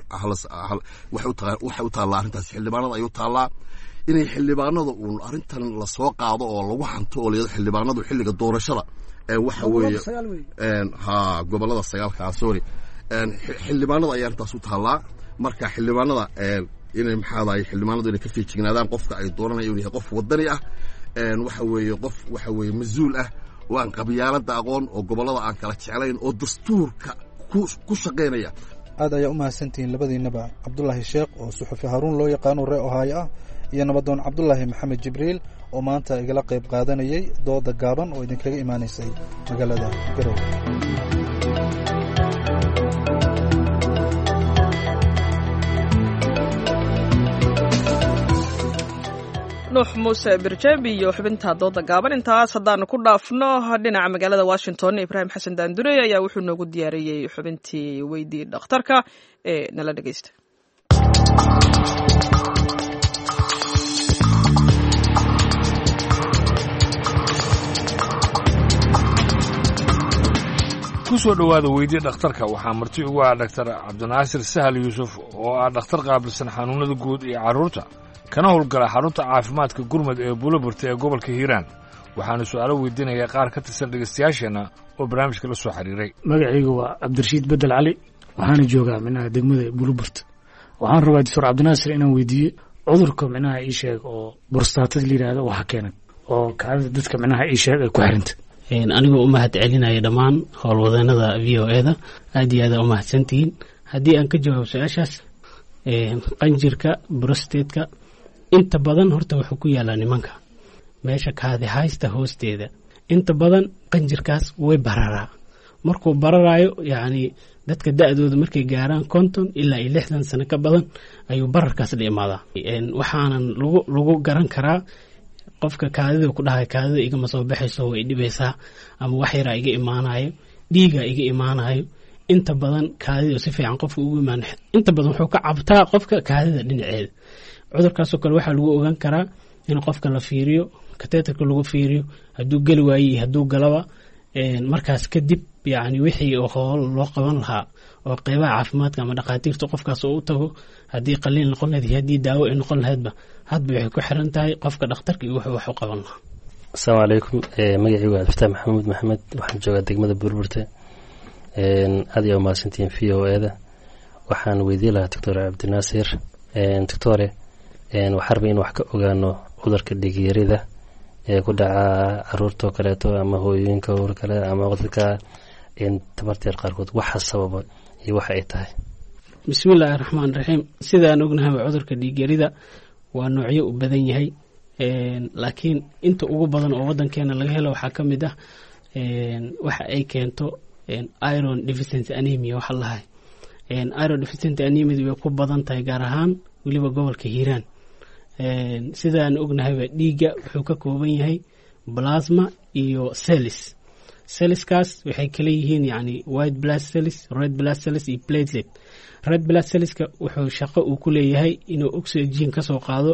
waxay u taallaa arrintaasi xildhibaanada ay u taallaa inay xildhibaanada uun arrintan la soo qaado oo lagu hanto oo leeyahay xildhibaanadu xilliga doorashada waxa weeye gobolada 9 sorry xildhibaanada ayaa arrintaas u taallaa marka xildhibaanada inay maxaa dahay xildhibaanadu inay ka fiijignaadaan qofka ay dooranayaan inuu yahay qof wadani ah waxa weeye qof waxa weeye mas'uul ah oo aan qabyaalada aqoon oo gobolada aan kala jeclayn oo dastuurka ku shaqeynaya aad ayaa u mahadsantihiin labadiinaba Cabdullaahi Sheekh oo suxufi Haruun loo yaqaan oo reer Ohio ah iyo nabadoon Cabdullaahi Maxamed Jibriil oo maanta igala qayb qaadanayay dooda gaaban oo idinkaga imaanaysay magaalada garowe. nuux muuse birjeeb iyo xubinta dooda gaaban. intaas haddaanu ku dhaafno dhinaca magaalada washington, ibraahim xasan daandurey ayaa wuxuu noogu diyaariyey xubintii weydii dhakhtarka ee nala dhegeysta. ku soo dhowaada weydii dhakhtarka. waxaa marti ugu ah dhaktar cabdinaasir sahal yuusuf oo ah dhakhtar qaabilsan xanuunada guud iyo carruurta, kana howlgala xarunta caafimaadka gurmud ee buulaburta ee gobolka hiiraan. waxaanu su'aalo weydiinayaa qaar ka tirsan dhegaystayaasheenna oo barnaamijka la soo xiriiray. magacayga waa cabdirashiid bedel cali, waxaana joogaa minaha degmada buulaburta. waxaan rabaa doctor cabdinaasir inaan weydiiye cudurka minaha ii sheeg oo borstaatada la yidhaahdo waxa keenan oo kaadida dadka minaha ii sheeg ay ku xiranta. anigoo u mahad celinaya dhammaan howlwadeenada v o eda aad iyo aada u mahadsantihiin. haddii aan ka jawaabo su-aashaas, qanjirka brostateska inta badan horta wuxuu ku yaalaa nimanka meesha kaadi haysta hoosteeda. inta badan qanjirkaas way bararaa. markuu bararaayo yacni dadka da-dooda markay gaaraan 50 ilaa 60 sano ka badan ayuu bararkaas la imaadaa. waxaanan lagu garan karaa qofka kaadida ku dhahay kaadida igama soo baxayso way dhibaysaa, ama wax yaraa iga imaanayo, dhiiga iga imaanayo. inta badan kaadida si fiican qofka ugu imaan, inta badan wuxuu ka cabtaa qofka kaadida dhinaceeda. cudurkaasoo kale waxaa lagu ogaan karaa in qofka la fiiriyo, kateetarka lagu fiiriyo, hadduu geli waaye hadduu galaba, markaas kadib yacni wixii oo hool loo qaban lahaa oo qeybaha caafimaadka ama dhakhaatiirta qofkaas oo u tago, haddii qaliin noqon lahayd iyo haddii daawo ay noqon lahaydba, hadba waxay ku xiran tahay qofka dhakhtarka iyo wuxuu wax u qaban lahaa. asalaamu calaykum. magacaygu waa abdifataax maxamuud maxamed, waxaan joogaa degmada buurburte. aad iyo mahadsantihiin v o eda. waxaan weydiin lahaa doctor cabdinaasir. doctore, waxaan rabay in wax ka ogaano cudurka dhiigyarida ee ku dhaca caruurtoo kaleeto ama hooyooyinka oo kale ama dadka tamarteer qaarkood, waxa sababa iyo waxa ay tahay. bismillaahi raxmaan raxiim. sidaan ognahay cudurka dhiigyarida waa noocyo u badan yahay, laakiin inta ugu badan oo wadankeena laga helo waxaa ka mid ah waxa ay keento iron deficiency anemia. waxa lahay iron deficiency anemia way ku badan tahay gaar ahaan weliba gobolka hiiraan. sidaan ognahayba dhiigga wuxuu ka kooban yahay plasma iyo cells. cellskaas waxay kala yihiin yani white blood cells, red blood cells iyo platelet. red blood cellska wuxuu shaqo uu ku leeyahay inuu oxygen ka soo qaado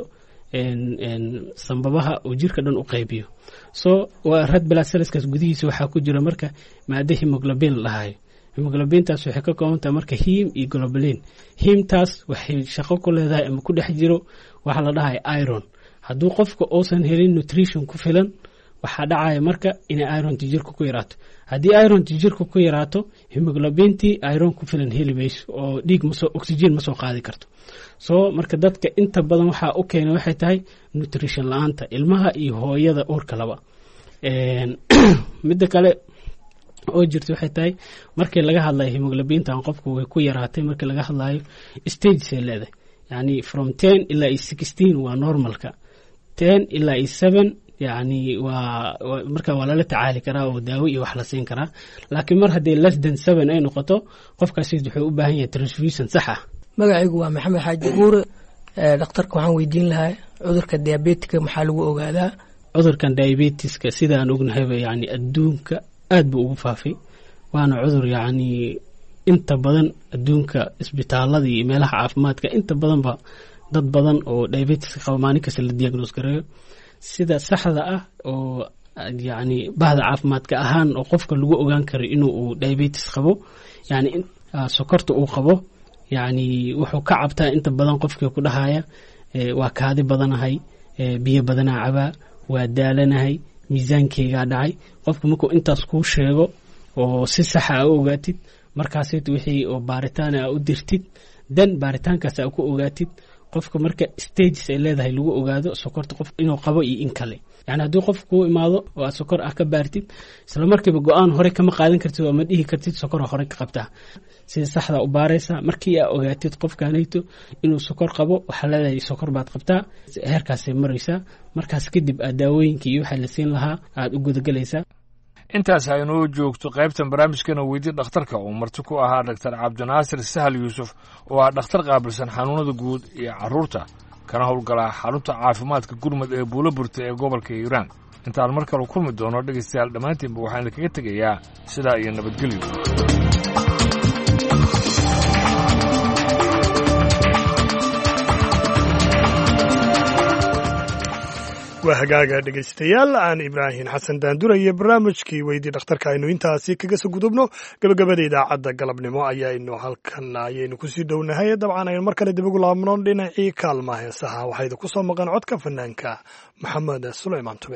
sambabaha oo jirka dhan u qaybiyo. so red blood cellskaas gudihiisa waxaa ku jira marka maada hemoglobin la dhahayo. hemoglobintaas waxay ka kooban tahay marka heme iyo globulin. hemtaas waxay shaqo ku leedahay ama ku dhex jiro waxa la dhahay iron. hadduu qofka uusan helin nutrition ku filan, waxaa dhacaya marka inay ironti jirka ku yaraato. haddii ironti jirka ku yaraato, hemoglobintii iron ku filan heli mayso oo dhiig oxygen ma soo qaadi karto. so marka dadka inta badan waxaa u keenay waxay tahay nutrition la-aanta ilmaha iyo hooyada uurka laba. midda kale oo jirta waxay tahay markii laga hadlayo hemoglobintan qofku way ku yaraatay. markii laga hadlayo stages ay leedahay, yani from 10 ilaa 16 waa normalka, 10 ilaa 7 yani waa marka waa lala tacaali karaa oo daawo iyo wax la siin karaa. laakiin mar haddii less than 7 ay noqoto, qofkaasi wuxuu u baahan yahay transfusion sax ah. magacaygu waa maxamed xaaji buure. dhakhtarka waxaan weydiin lahaa cudurka diabetika maxaa lagu ogaadaa? cudurkan diabetiska sidaan ognahayba yani adduunka aad buu ugu faafay, waana cudur yani inta badan adduunka isbitaalada iyo meelaha caafimaadka inta badanba dad badan oo diabetiska qaba maalin kasta la diagnose gareeyo. sida saxda ah oo yani bahda caafimaadka ahaan oo qofka lagu ogaan karo inuu diabetes qabo, yani sokorta uu qabo, yani wuxuu ka cabtaa inta badan qofkii ku dhahaya waa kaadi badanahay, biyo badanaa cabaa, waa daalanahay, miisaankeygaa dhacay. qofku markuu intaas kuu sheego oo si saxa a u ogaatid, markaasayt wixii oo baaritaan a u dirtid, dan baaritaankaas a ku ogaatid qofka marka stages ay leedahay lagu ogaado sokorta qof inuu qabo iyo in kale. yani haddii qof kuu imaado oo aad sokor ah ka baartid isla markiiba go-aan hore kama qaadan kartid oo ma dhihi kartid sokora hore ka qabtaa sida saxda u baaraysa markii aad ogaatid qofkaanayto inuu sokor qabo waxaa leedahay sokor baad qabtaa heerkaasay maraysaa markaas kadib aad daawooyinka iyo waxaa la siin lahaa aad u gudagalaysaa. intaas aynoo joogto qaybtan barnaamijkana weydii dhakhtarka oo marti ku ahaa Dr. Cabdinaasir Sahal Yuusuf oo ah dhakhtar qaabilsan xanuunada guud iyo carruurta kana howlgala xarunta caafimaadka gurmad ee Buulaburta ee gobolka Hiiraan. intaan mar kale kulmi doono dhegeystayaal dhammaantiinba waxaan kaga tegayaa sidaa iyo nabadgelyo. waa hagaaga dhegaystayaal aan Ibraahim Xasan Daanduraye barnaamijkii weydii dhakhtarka aynu intaasi kaga soo gudubno gabagabada idaacadda galabnimo ayaynu kusii dhownahay dabcan aynu mar kale dib ugu laabno dhinacii kaalmaha heesaha waxayda ku soo maqan codka fanaanka Maxamed Suleymaan Tube.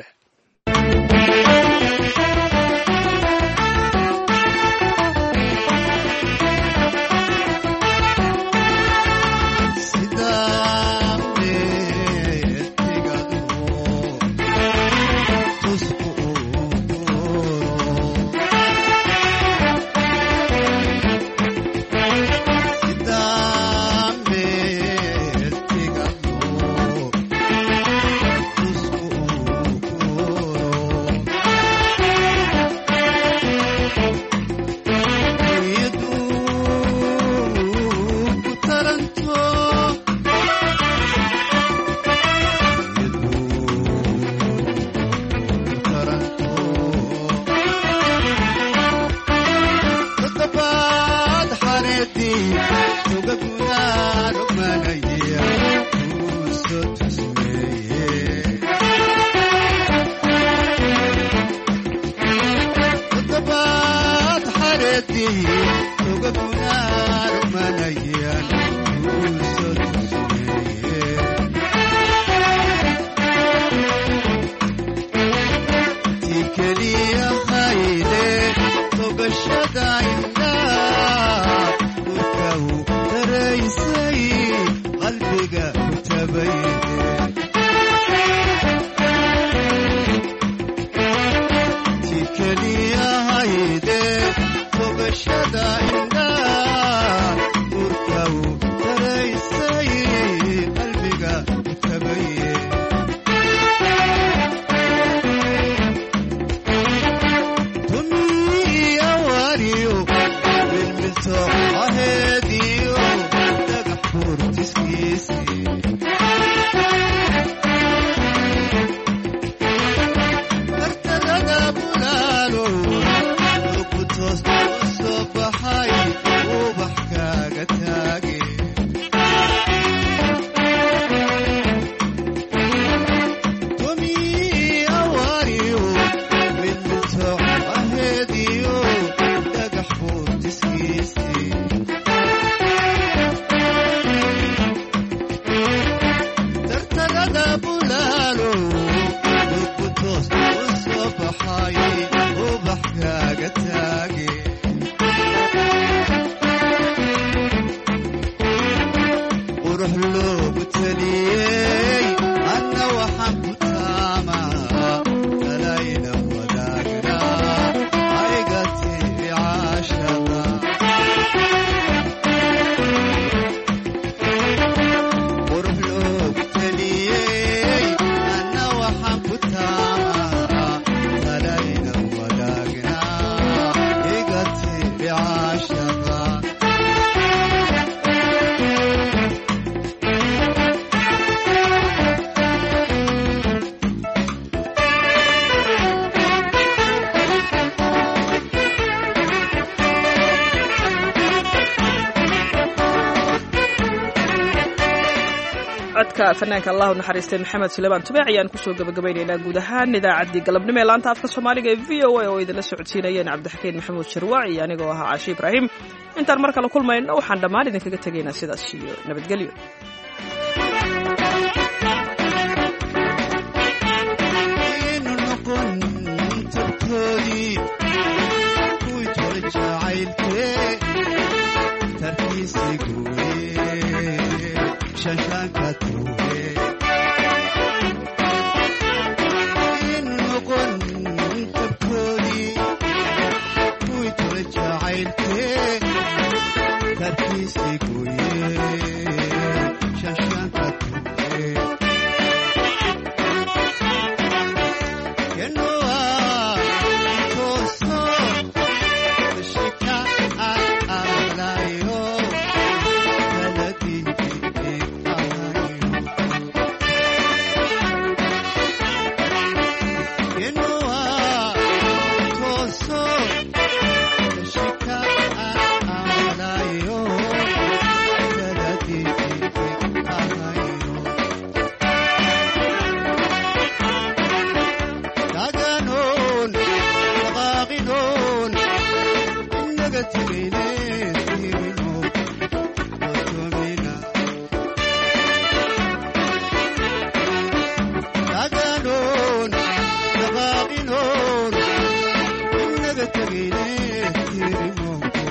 fanaanka Allah naxariistay Maxamed Suleymaan Tube ayaan ku soo gabagabaynaynaa guud ahaan idaacaddii galabnimo ee laanta afka Soomaaliga ee VOA oo idin la socodsiinayeen Cabdixakiin Maxamuud Sharwaac iyo anigoo ahaa Caashi Ibraahim intaan mar kale kulmayno waxaan dhammaan idin kaga tegaynaa sidaas iyo nabadgelyo. Naga tagine tirimo